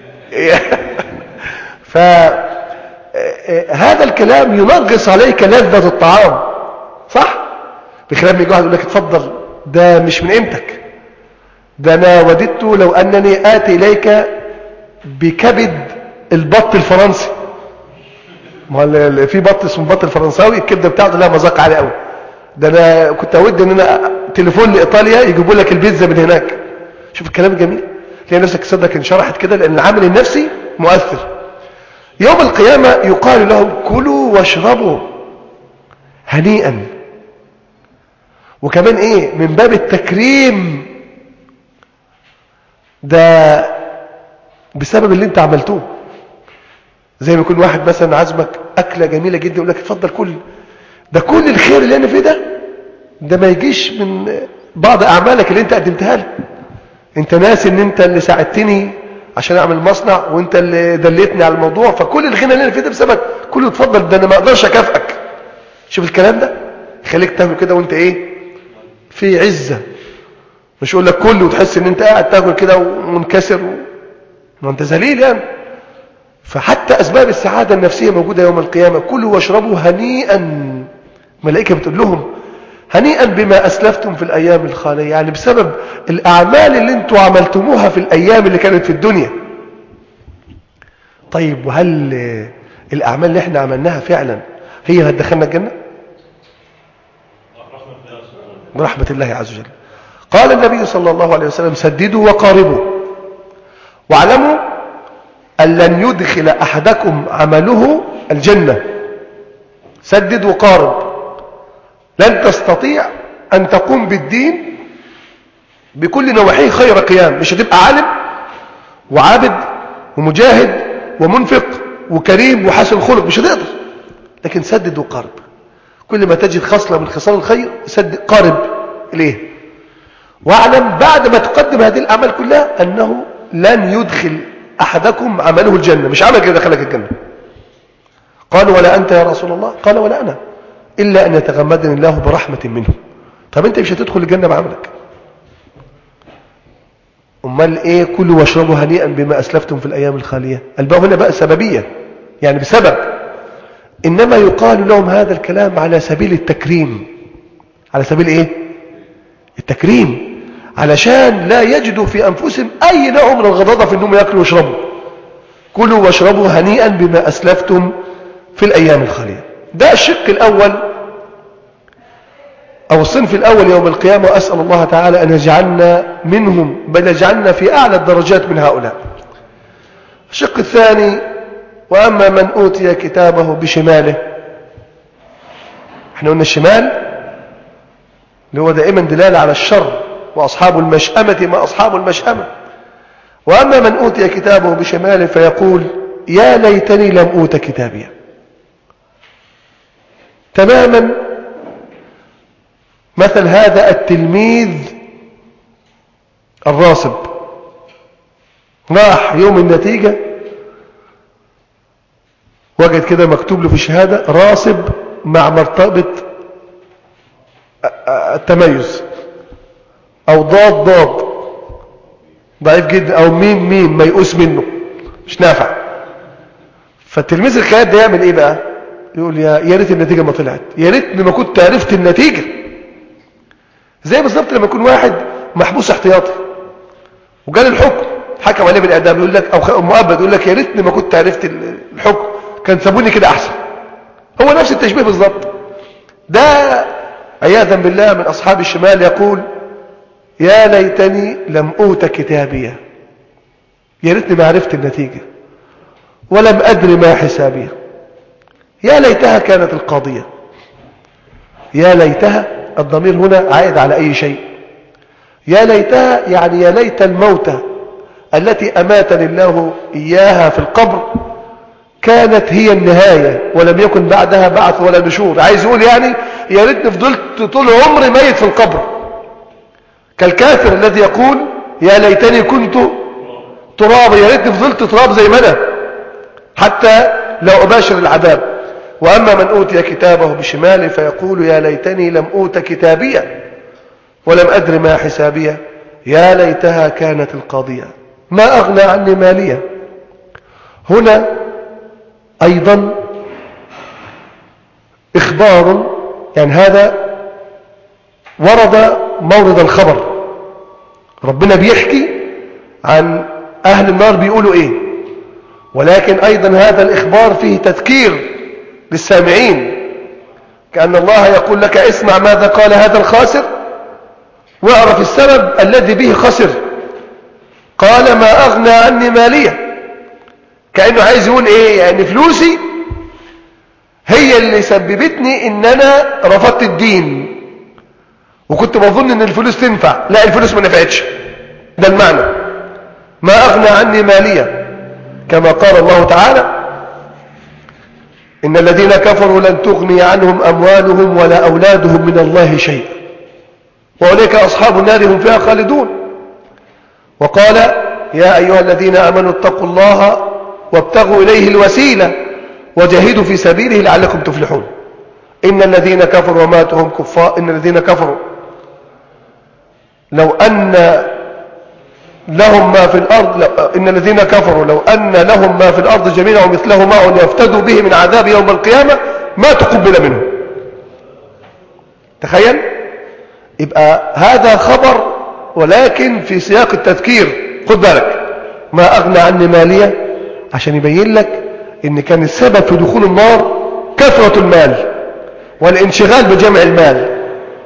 فهذا الكلام ينغص عليك لذة الطعام، صح؟ بخلاف يجي واحد يقول لك اتفضل، ده مش من قيمتك، ده انا وددت لو انني اتي اليك بكبد البط الفرنسي. ما في بط اسمه البط الفرنساوي، الكبده بتاعته لها مذاق عالي قوي، ده انا كنت اود ان انا تليفون لايطاليا يجيبوا لك البيتزا من هناك. شوف الكلام الجميل، تلاقي نفسك صدرك انشرحت كده، لان العامل النفسي مؤثر. يوم القيامه يقال لهم كلوا واشربوا هنيئا، وكمان ايه، من باب التكريم، ده بسبب اللي انت عملتوه. زي ما يكون واحد مثلا عزمك اكله جميله جدا يقول لك اتفضل كل، ده كل الخير اللي انا فيه ده ما يجيش من بعض اعمالك اللي انت قدمتها لي. انت ناسي ان انت اللي ساعدتني عشان اعمل مصنع، وانت اللي دليتني على الموضوع، فكل الغنى اللي انا فيه ده بسببك، كله اتفضل، ده انا ما اقدرش اكافئك. شوف الكلام ده يخليك تعمل كده وانت ايه، في عزه. مش يقول لك كل وتحس ان انت قاعد تاكل كده ومنكسر ما انت ذليل يعني. فحتى اسباب السعاده النفسيه موجوده يوم القيامه. كلوا واشربوا هنيئا، ملائكه بتقول لهم هنيئا بما اسلفتم في الايام الخاليه، يعني بسبب الاعمال اللي انتوا عملتموها في الايام اللي كانت في الدنيا. طيب وهل الاعمال اللي احنا عملناها فعلا هي هتدخلنا الجنه؟ برحمه الله عز وجل. قال النبي صلى الله عليه وسلم سددوا وقاربوا، واعلموا أن لن يدخل أحدكم عمله الجنة. سدد وقارب، لن تستطيع أن تقوم بالدين بكل نواحيه خير قيام. مش هتبقى عالم وعابد ومجاهد ومنفق وكريم وحسن خلق، مش هتقدر. لكن سدد وقارب، كل ما تجد خصلة من خصال الخير سدد قارب إليه. واعلم بعد ما تقدم هذه الأعمال كلها أنه لن يدخل أحدكم عمله الجنة، مش عمل كده دخلك الجنة. قال ولا أنت يا رسول الله؟ قال ولا أنا، إلا أن يتغمدني الله برحمة منه. طب أنت مش هتدخل الجنة بعملك، أمال إيه كلوا واشربوا هنيئا بما أسلفتم في الأيام الخالية؟ الباء هنا بقى سببية، يعني بسبب. إنما يقال لهم هذا الكلام على سبيل التكريم. على سبيل إيه؟ التكريم، علشان لا يجدوا في أنفسهم أي نوع من الغضاضة في أنهم يأكلوا ويشربوا. كلوا واشربوا هنيئا بما أسلفتم في الأيام الخالية. ده الشق الأول أو الصنف الأول يوم القيامة، وأسأل الله تعالى أن يجعلنا منهم، بل يجعلنا في أعلى الدرجات من هؤلاء. الشق الثاني، وأما من أوتي كتابه بشماله. احنا قلنا الشمال اللي هو دائما دلالة على الشر، وأصحاب المشأمة ما أصحاب المشأمة. وأما من أوتي كتابه بشماله فيقول يا ليتني لم أوت كتابيا. تماما مثل هذا التلميذ الراسب، راح يوم النتيجة وجد كده مكتوب له في الشهادة راسب مع مرتبة التميز، أو ضاد ضعيف جدا، او ميم ميؤوس منه مش نافع. فالتلميذ الخيال ده يعمل ايه بقى؟ يقول يا ريت النتيجه ما طلعت، يا ريتني ما كنت عرفت النتيجه. زي بالظبط لما يكون واحد محبوس احتياطي وجال الحكم حكم عليه بالاعدام، يقول لك او مؤبد، يقول لك يا ريتني ما كنت عرفت الحكم، كان سابوني كده احسن. هو نفس التشبيه بالظبط. ده عياذا بالله من اصحاب الشمال يقول يا ليتني لم اوت كتابيه، يا ريتني ما عرفت النتيجه ولم ادري ما حسابيه. يا ليتها كانت القاضيه. يا ليتها، الضمير هنا عائد على اي شيء. يا ليتها يعني يا ليت الموتى التي أماتني الله إياها في القبر كانت هي النهاية ولم يكن بعدها بعث ولا نشور. عايز يقول يعني يا ريتني فضلت طول عمري ميت في القبر، كالكافر الذي يقول يا ليتني كنت ترابا، يا ريتني فضلت تراب زي ما أنا حتى لو أباشر العذاب. وأما من أوتي كتابه بشماله فيقول يا ليتني لم أوت كتابيا ولم أدر ما حسابية، يا ليتها كانت القاضية ما أغنى عني مالية. هنا أيضا إخبار، يعني هذا ورد مورد الخبر، ربنا بيحكي عن أهل النار بيقولوا إيه، ولكن أيضا هذا الإخبار فيه تذكير للسامعين، كأن الله يقول لك اسمع ماذا قال هذا الخاسر واعرف السبب الذي به خسر. قال ما أغنى عني مالية، كأنه عايز يقول إيه؟ يعني فلوسي هي اللي سببتني إن أنا رفضت الدين وكنت بظن إن الفلوس تنفع، لا الفلوس ما نفعتش. ده المعنى ما أغنى عني مالية، كما قال الله تعالى إن الذين كفروا لن تغني عنهم أموالهم ولا أولادهم من الله شيء وأولئك أصحاب النار هم فيها خالدون. وقال يا أيها الذين آمنوا اتقوا الله وابتغوا إليه الوسيلة وجاهدوا في سبيله لعلكم تفلحون. إن الذين كفروا وماتوا هم كفار، إن الذين كفروا لو أن لهم ما في الأرض إن الذين كفروا لو أن لهم ما في الأرض جميعا ومثله معه ليفتدوا به من عذاب يوم القيامة ما تقبل منه. تخيل، يبقى هذا خبر ولكن في سياق التذكير. خد بالك ما أغنى عني مالية عشان يبين لك إن كان السبب في دخول النار كثرة المال والانشغال بجمع المال.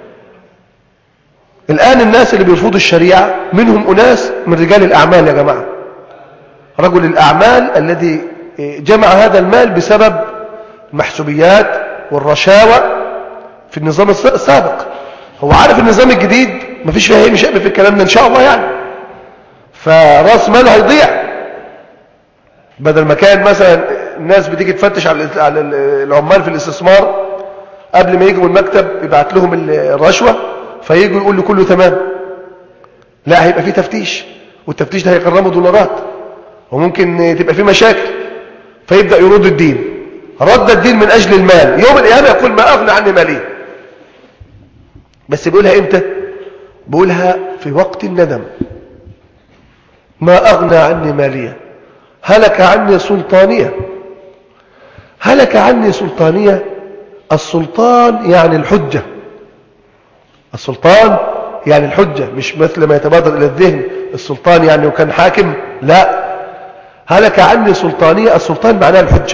الآن الناس اللي بيرفضوا الشريعة منهم أناس من رجال الأعمال يا جماعة. رجل الأعمال الذي جمع هذا المال بسبب المحسوبيات والرشاوى في النظام السابق. هو عارف النظام الجديد مفيش فيها ايه، مش هيبقى في الكلام ده ان شاء الله يعني، فراس ماله هيضيع. بدل ما كان مثلا الناس بتيجي تفتش على العمال في الاستثمار قبل ما يجوا المكتب يبعت لهم الرشوة فييجوا يقول له كله تمام، لا هيبقى فيه تفتيش، والتفتيش ده هيقرموا دولارات وممكن تبقى فيه مشاكل، فيبدأ يرد الدين. رد الدين من أجل المال، يوم القيامة يقول ما أغنى عني مالي. بس بيقولها إمتى؟ بيقولها في وقت الندم. ما أغنى عني مالية، هلك عني سلطانية. هلك عني سلطانية، السلطان يعني الحجة. السلطان يعني الحجة، مش مثل ما يتبادر إلى الذهن السلطان يعني وكان حاكم، لا، هلك عني سلطانية، السلطان معناه الحجة.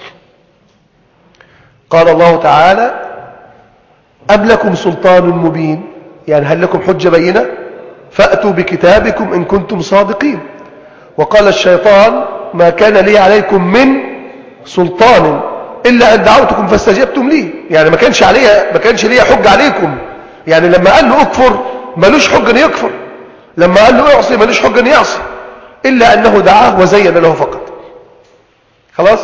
قال الله تعالى أم لكم سلطان مبين، يعني هل لكم حجة بينة؟ فأتوا بكتابكم إن كنتم صادقين. وقال الشيطان ما كان لي عليكم من سلطان إلا أن دعوتكم فاستجبتم لي، يعني ما كانش لي حجة عليكم. يعني لما قال له اكفر ملوش حجة أن يكفر، لما قال له اعصي ملوش حجة أن يعصي، إلا أنه دعاه وزين له فقط. خلاص.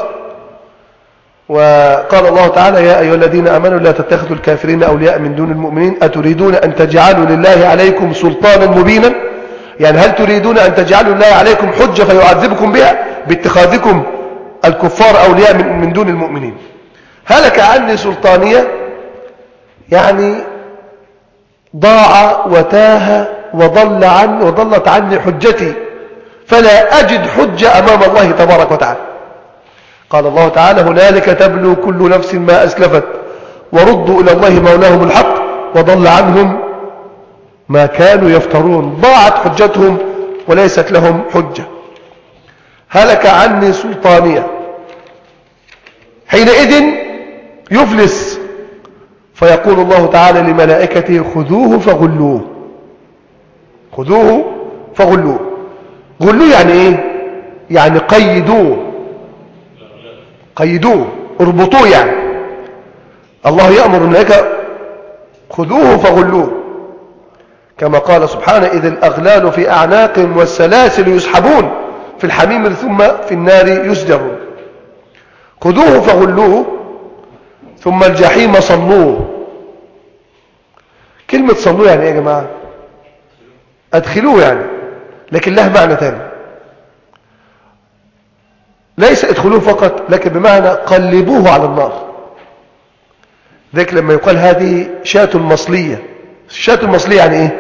وقال الله تعالى يا أيها الذين آمنوا لا تتخذوا الكافرين أولياء من دون المؤمنين أتريدون أن تجعلوا لله عليكم سلطانا مبينا، يعني هل تريدون أن تجعلوا لله عليكم حجة فيعذبكم بها باتخاذكم الكفار أولياء من دون المؤمنين. هلك عني سلطانية يعني ضاع وتاه وضلت عني حجتي فلا أجد حجة أمام الله تبارك وتعالى. قال الله تعالى هنالك تبلو كل نفس ما أسلفت وردوا إلى الله مولاهم الحق وضل عنهم ما كانوا يفترون. ضاعت حجتهم وليست لهم حجة. هلك عني سلطانية. حينئذ يفلس فيقول الله تعالى لملائكته خذوه فغلوه. خذوه فغلوه. غلوه يعني ايه؟ يعني قيدوه اربطوه. يعني الله يأمر الملائكة خذوه فغلوه كما قال سبحانه إذ الأغلال في أعناقهم والسلاسل يسحبون في الحميم ثم في النار يسجرون. خذوه فغلوه ثم الجحيم صلوه. كلمة صلوه يعني ايه يا جماعة؟ ادخلوه يعني، لكن له معنى ثاني. ليس ادخلوه فقط لكن بمعنى قلبوه على النار. ذلك لما يقال هذه شاة مصلية. الشاة المصلية يعني ايه؟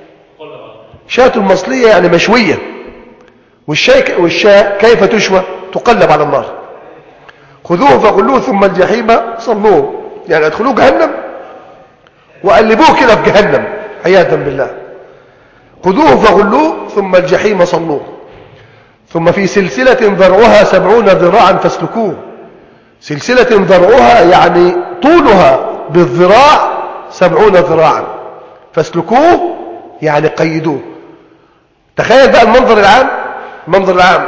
شاة المصلية يعني مشوية. والشاة كيف تشوى؟ تقلب على النار. خذوه فغلوه ثم الجحيم صلوه، يعني ادخلوه جهنم وقلبوه كده في جهنم عياذا بالله. خذوه فغلوه ثم الجحيم صلوه ثم في سلسلة ذرعها 70 ذراعا فاسلكوه. سلسلة ذرعها يعني طولها بالذراع 70 ذراعا فاسلكوه يعني قيدوه. تخيل بقى المنظر العام. المنظر العام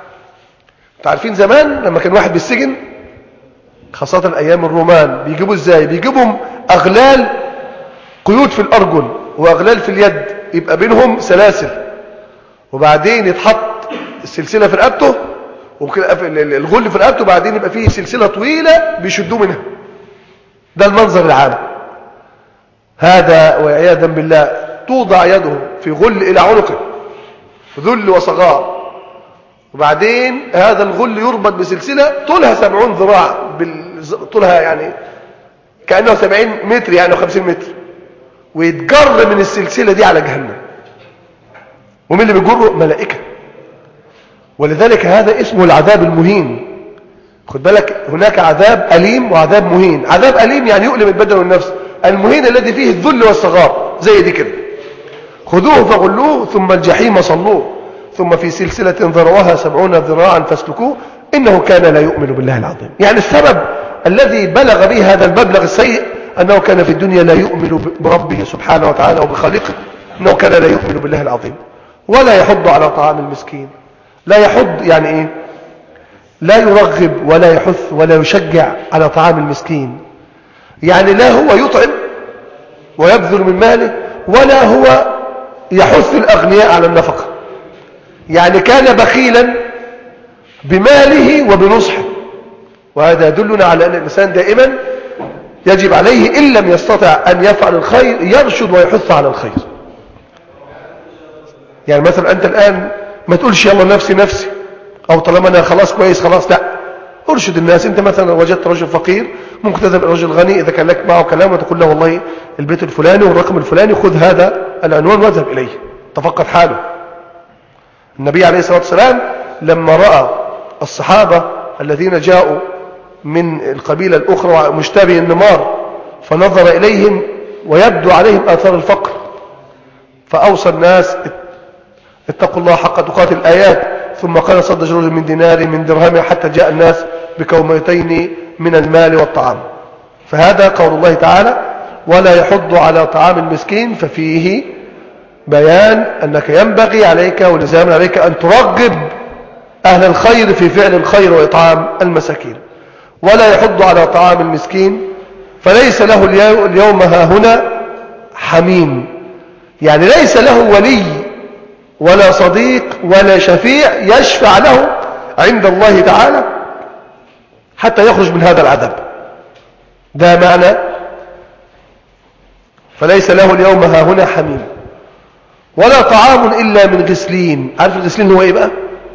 تعرفين زمان لما كان واحد بالسجن خاصة أيام الرومان بيجيبوا ازاي؟ بيجيبهم أغلال قيود في الأرجل وأغلال في اليد يبقى بينهم سلاسل وبعدين يتحط السلسلة في رقبته الغل في رقبته وبعدين يبقى فيه سلسلة طويلة بيشدوه منها. ده المنظر العام. هذا وعياذا بالله توضع يده في غل إلى عنقه ذل وصغار وبعدين هذا الغل يربط بسلسلة طولها 70 ذراع طولها يعني كأنه 70 متر يعني 50 متر ويتجر من السلسلة دي على جهنم. ومن اللي بيجره؟ ملائكة. ولذلك هذا اسمه العذاب المهين. خد بالك هناك عذاب أليم وعذاب مهين. عذاب أليم يعني يؤلم البدن والنفس. المهين الذي فيه الذل والصغار زي دي كده. خذوه فغلوه ثم الجحيم صلوه ثم في سلسلة ذرعها 70 ذراعا فاسلكوه إنه كان لا يؤمن بالله العظيم. يعني السبب الذي بلغ به هذا المبلغ السيء أنه كان في الدنيا لا يؤمن بربه سبحانه وتعالى وبخالقه. إنه كان لا يؤمن بالله العظيم ولا يحض على طعام المسكين. لا يحض يعني إيه؟ لا يرغب ولا يحث ولا يشجع على طعام المسكين. يعني لا هو يطعم ويبذل من ماله ولا هو يحث الأغنياء على النفقة. يعني كان بخيلا بماله وبنصحه. وهذا يدلنا على أن الإنسان دائما يجب عليه إن لم يستطع أن يفعل الخير يرشد ويحث على الخير. يعني مثلا أنت الآن ما تقولش يلا نفسي أو طالما أنا خلاص كويس خلاص، لا، ارشد الناس. أنت مثلا وجدت رجل فقير ممكن تذهب إلى رجل غني إذا كان لك معه كلام وتقول له والله البيت الفلاني والرقم الفلاني خذ هذا العنوان واذهب إليه تفقد حاله. النبي عليه الصلاة والسلام لما رأى الصحابة الذين جاءوا من القبيلة الأخرى مشتبه النمار فنظر إليهم ويبدو عليهم آثار الفقر فأوصى الناس اتقوا الله حق تقاته الآيات ثم قال صدق رجل من دينار من درهم حتى جاء الناس بكومتين من المال والطعام. فهذا قول الله تعالى ولا يحض على طعام المسكين. ففيه بيان أنك ينبغي عليك ولزاما عليك أن ترغب أهل الخير في فعل الخير وإطعام المساكين. ولا يحض على طعام المسكين فليس له اليوم هاهنا حميم. يعني ليس له ولي ولا صديق ولا شفيع يشفع له عند الله تعالى حتى يخرج من هذا العذاب. ده معنى فليس له اليوم هاهنا حميم. ولا طعام إلا من غسلين. عارف الغسلين هو إيه بقى؟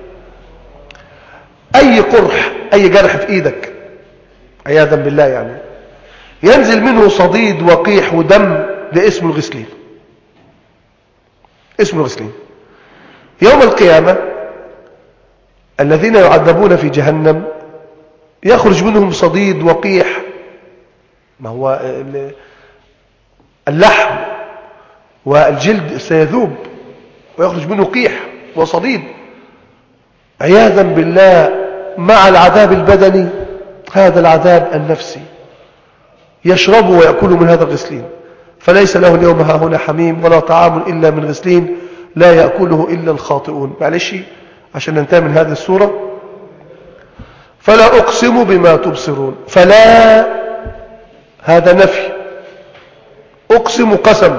أي قرح أي جرح في إيدك عياذا بالله يعني ينزل منه صديد وقيح ودم، ده اسمه الغسلين. اسمه الغسلين. يوم القيامة الذين يعذبون في جهنم يخرج منهم صديد وقيح، ما هو اللحم والجلد سيذوب ويخرج منه قيح وصديد عياذا بالله، مع العذاب البدني هذا العذاب النفسي، يشرب ويأكل من هذا الغسلين، فليس له اليوم هاهنا حميم ولا طعام إلا من غسلين لا يأكله إلا الخاطئون. معلش عشان ننتهي من هذه السورة. فلا أقسم بما تبصرون، فلا هذا نفي، أقسم قسم.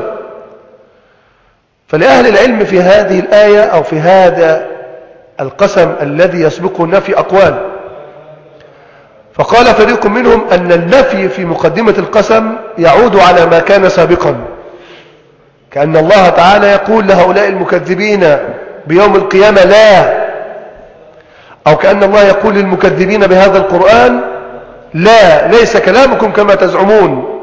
فلأهل العلم في هذه الآية أو في هذا القسم الذي يسبقه النفي أقوال. فقال فريق منهم أن النفي في مقدمة القسم يعود على ما كان سابقا، كأن الله تعالى يقول لهؤلاء المكذبين بيوم القيامة لا، أو كأن الله يقول للمكذبين بهذا القرآن لا، ليس كلامكم كما تزعمون،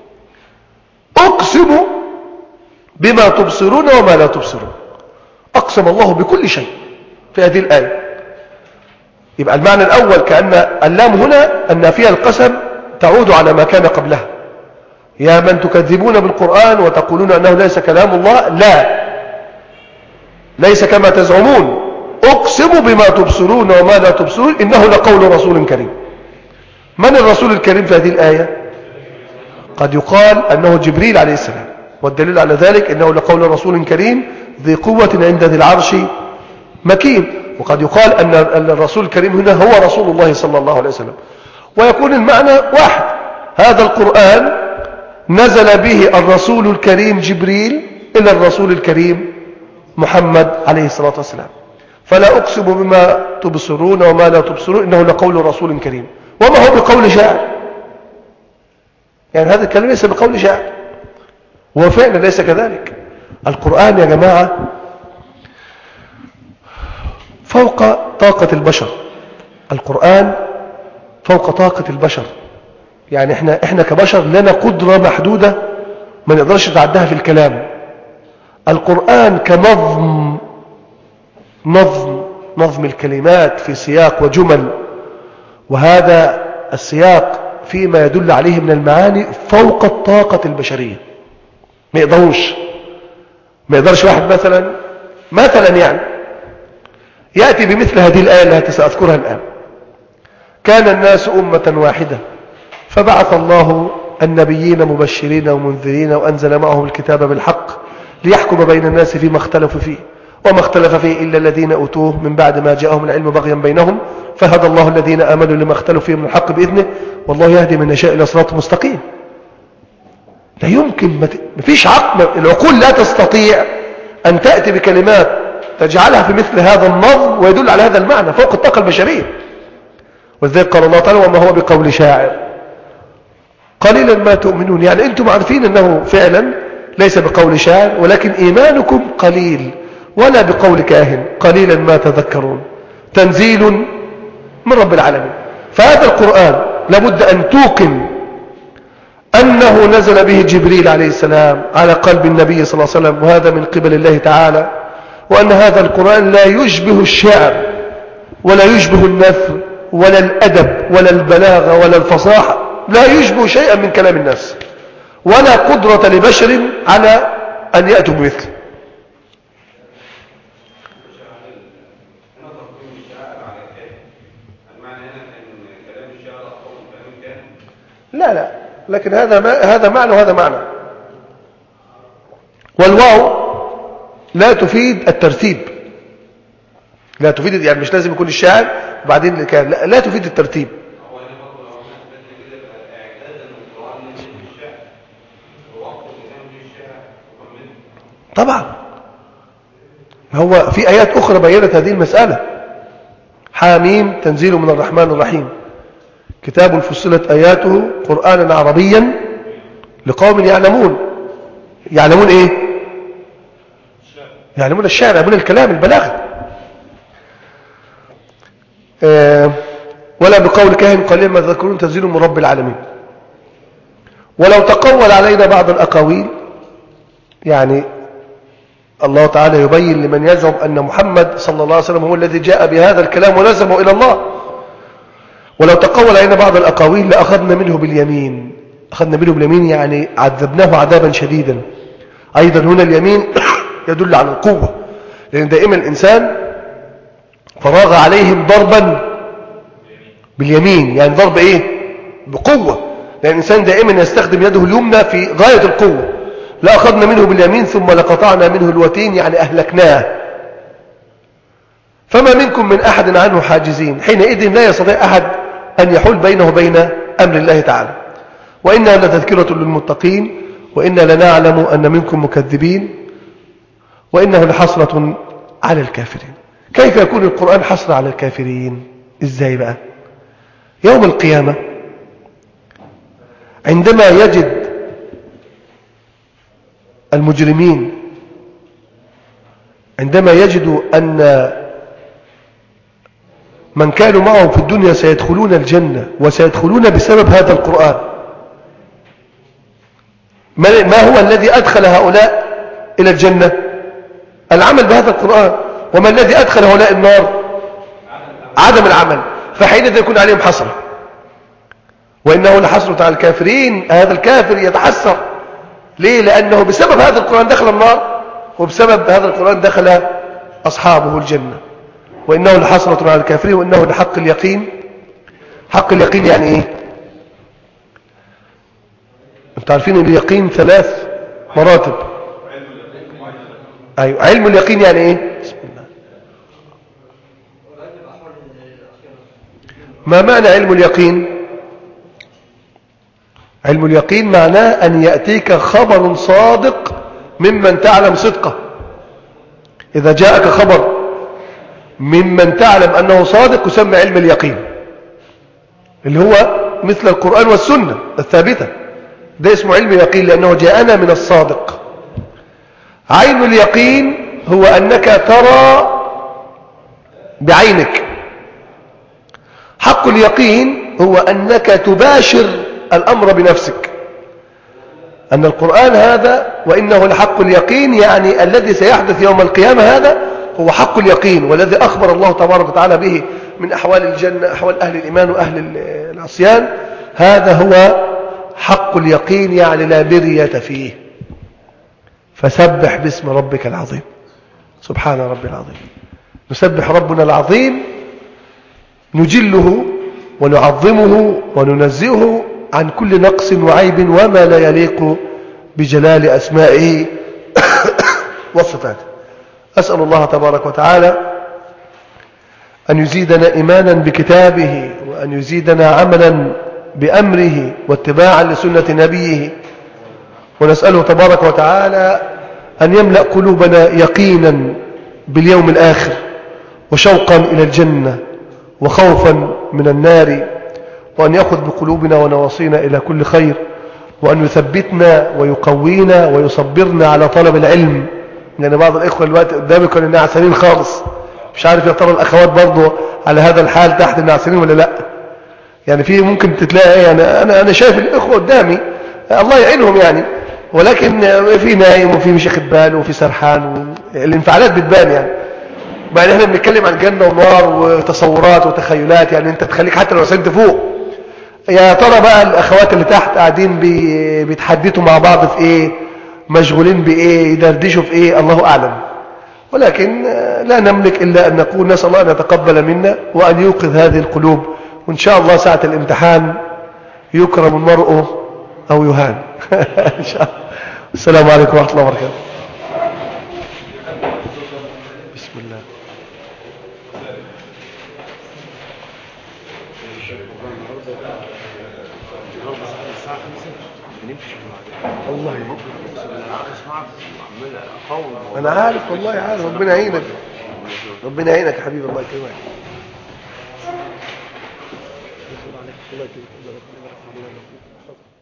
أقسم بما تبصرون وما لا تبصرون. أقسم الله بكل شيء في هذه الآية. يبقى المعنى الأول كأن اللام هنا أن فيها القسم تعود على ما كان قبلها. يا من تكذبون بالقرآن وتقولون أنه ليس كلام الله، لا، ليس كما تزعمون، أقسم بما تبصرون وما لا تبصرون إنه لقول رسول كريم. من الرسول الكريم في هذه الآية؟ قد يقال أنه جبريل عليه السلام، والدليل على ذلك إنه لقول رسول كريم ذي قوة عند ذي العرش مكين. وقد يقال أن الرسول الكريم هنا هو رسول الله صلى الله عليه وسلم. ويكون المعنى واحد، هذا القرآن نزل به الرسول الكريم جبريل إلى الرسول الكريم محمد عليه الصلاة والسلام. فلا أقسم بما تبصرون وما لا تبصرون إنه لقول رسول كريم. وما هو بقول شاعر، يعني هذا الكلام ليس بقول شاعر، هو فعلا ليس كذلك. القرآن يا جماعة فوق طاقة البشر، القرآن فوق طاقة البشر. يعني احنا كبشر لنا قدرة محدودة ما نقدرش نتعداها في الكلام. القرآن كنظم، نظم الكلمات في سياق وجمل، وهذا السياق فيما يدل عليه من المعاني فوق الطاقة البشرية. ما يقدرش واحد مثلا يعني يأتي بمثل هذه الآية التي سأذكرها الآن. كان الناس أمة واحدة فبعث الله النبيين مبشرين ومنذرين وأنزل معهم الكتاب بالحق ليحكم بين الناس فيما اختلفوا فيه وما اختلف فيه إلا الذين أوتوه من بعد ما جاءهم العلم بغيا بينهم فهدى الله الذين آمنوا لما اختلفوا فيه من الحق بإذنه والله يهدي من يشاء إلى صراط مستقيم. لا يمكن، ما فيش عقل، العقول لا تستطيع أن تأتي بكلمات تجعلها في مثل هذا النظم ويدل على هذا المعنى فوق الطاقة البشرية. وذلك قال الله تعالى وما هو بقول شاعر قليلا ما تؤمنون. يعني أنتم عارفين أنه فعلا ليس بقول شاعر، ولكن إيمانكم قليل، ولا بقول كاهن قليلا ما تذكرون. تنزيل من رب العالمين. فهذا القرآن لابد أن توقن أنه نزل به جبريل عليه السلام على قلب النبي صلى الله عليه وسلم، وهذا من قبل الله تعالى، وأن هذا القرآن لا يشبه الشعر ولا يشبه النثر ولا الأدب ولا البلاغة ولا الفصاحة، لا يشبه شيئا من كلام الناس، ولا قدرة لبشر على أن يأتوا بمثله. لا لكن هذا معنى وهذا معنى. والواو لا تفيد الترتيب، لا تفيد، يعني مش لازم يكون الشاعر وبعدين اللي كان، لا تفيد الترتيب. طبعا هو في آيات أخرى بيّنت هذه المسألة. حاميم تنزيل من الرحمن الرحيم كتاب فصلت آياته قرآنا عربيا لقوم يعلمون. يعلمون إيه؟ يعلمون الشعر، يعلمون الكلام البلاغي. ولا بقول كاهن قليلا ما تذكرون تنزيل من رب العالمين. ولو تقول علينا بعض الأقاويل، يعني الله تعالى يبين لمن يزعم أن محمد صلى الله عليه وسلم هو الذي جاء بهذا الكلام ونسبه إلى الله. ولو تقول علينا بعض الأقاويل لأخذنا منه باليمين. أخذنا منه باليمين يعني عذبناه عذابا شديدا. أيضا هنا اليمين يدل على القوة، لأن دائما الإنسان فراغ عليهم ضربا باليمين، يعني ضرب إيه؟ بقوة، لأن الإنسان دائما يستخدم يده اليمنى في غاية القوة. لا أخذنا منه باليمين ثم لقطعنا منه الوتين، يعني أهلكناه. فما منكم من أحد عنه حاجزين. حينئذ لا يستطيع أحد أن يحول بينه وبين أمر الله تعالى. وإنها لتذكرة للمتقين وإنا لنعلم أن منكم مكذبين وإنه لحسرة على الكافرين. كيف يكون القرآن حسرة على الكافرين؟ إزاي بقى؟ يوم القيامة عندما يجد المجرمين، عندما يجدوا أن من كانوا معهم في الدنيا سيدخلون الجنة وسيدخلون بسبب هذا القرآن، ما هو الذي أدخل هؤلاء إلى الجنة؟ العمل بهذا القرآن. وما الذي أدخل هؤلاء النار؟ عدم العمل. فحينئذ يكون عليهم حسرة. وإنه لحسرة على الكافرين. هذا الكافر يتحسر. ليه؟ لأنه بسبب هذا القرآن دخل النار، وبسبب هذا القرآن دخل أصحابه الجنة. وإنه لحسرة على الكافرين وإنه لحق اليقين. حق اليقين يعني إيه؟ أنتم عارفين أن اليقين 3 مراتب. أيوة، علم اليقين يعني إيه؟ بسم الله. ما معنى علم اليقين؟ علم اليقين معناه أن يأتيك خبر صادق ممن تعلم صدقه. إذا جاءك خبر ممن تعلم أنه صادق يسمى علم اليقين، اللي هو مثل القرآن والسنة الثابتة. ده اسمه علم اليقين لأنه جاءنا من الصادق. عين اليقين هو أنك ترى بعينك. حق اليقين هو أنك تباشر الأمر بنفسك. أن القرآن هذا وإنه لحق اليقين يعني الذي سيحدث يوم القيامة، هذا هو حق اليقين، والذي أخبر الله تبارك وتعالى به من أحوال الجنة، أحوال أهل الإيمان وأهل العصيان. هذا هو حق اليقين، يعني لا مرية فيه. فسبح باسم ربك العظيم. سبحان ربي العظيم. نسبح ربنا العظيم، نجله ونعظمه وننزهه عن كل نقص وعيب وما لا يليق بجلال أسمائه وصفاته. أسأل الله تبارك وتعالى أن يزيدنا إيمانا بكتابه، وأن يزيدنا عملا بأمره واتباعا لسنة نبيه. ونسأله تبارك وتعالى أن يملأ قلوبنا يقينا باليوم الآخر، وشوقا إلى الجنة، وخوفا من النار، وأن يأخذ بقلوبنا ونواصينا إلى كل خير، وأن يثبتنا ويقوينا ويصبرنا على طلب العلم. لأن بعض الإخوة الوقت قدامي كانوا نعسانين خالص، مش عارف يا ترى الأخوات برضو على هذا الحال تحت النعسانين ولا لا. يعني في ممكن تتلاقي، يعني أنا شايف الإخوة قدامي الله يعينهم يعني، ولكن في نايم وفي مش واخد باله وفي سرحان، الانفعالات بتبان يعني. بعد احنا بنتكلم عن جنة ونار وتصورات وتخيلات، يعني انت تخليك حتى لو سنت فوق. يا ترى بقى الأخوات اللي تحت قاعدين بيتحدثوا مع بعض في ايه، مشغولين بايه، يدردشوا في ايه، الله أعلم. ولكن لا نملك إلا أن نقول نسأل الله أن يتقبل منا وأن يوقظ هذه القلوب، وإن شاء الله ساعة الامتحان يكرم المرء أو يهان. إن شاء الله. السلام عليكم ورحمة الله وبركاته. بسم الله. والله أنا عارف، والله عارف. ربنا يعينك، ربنا يعينك يا حبيبي، الله يكرمك. الله يكرمك.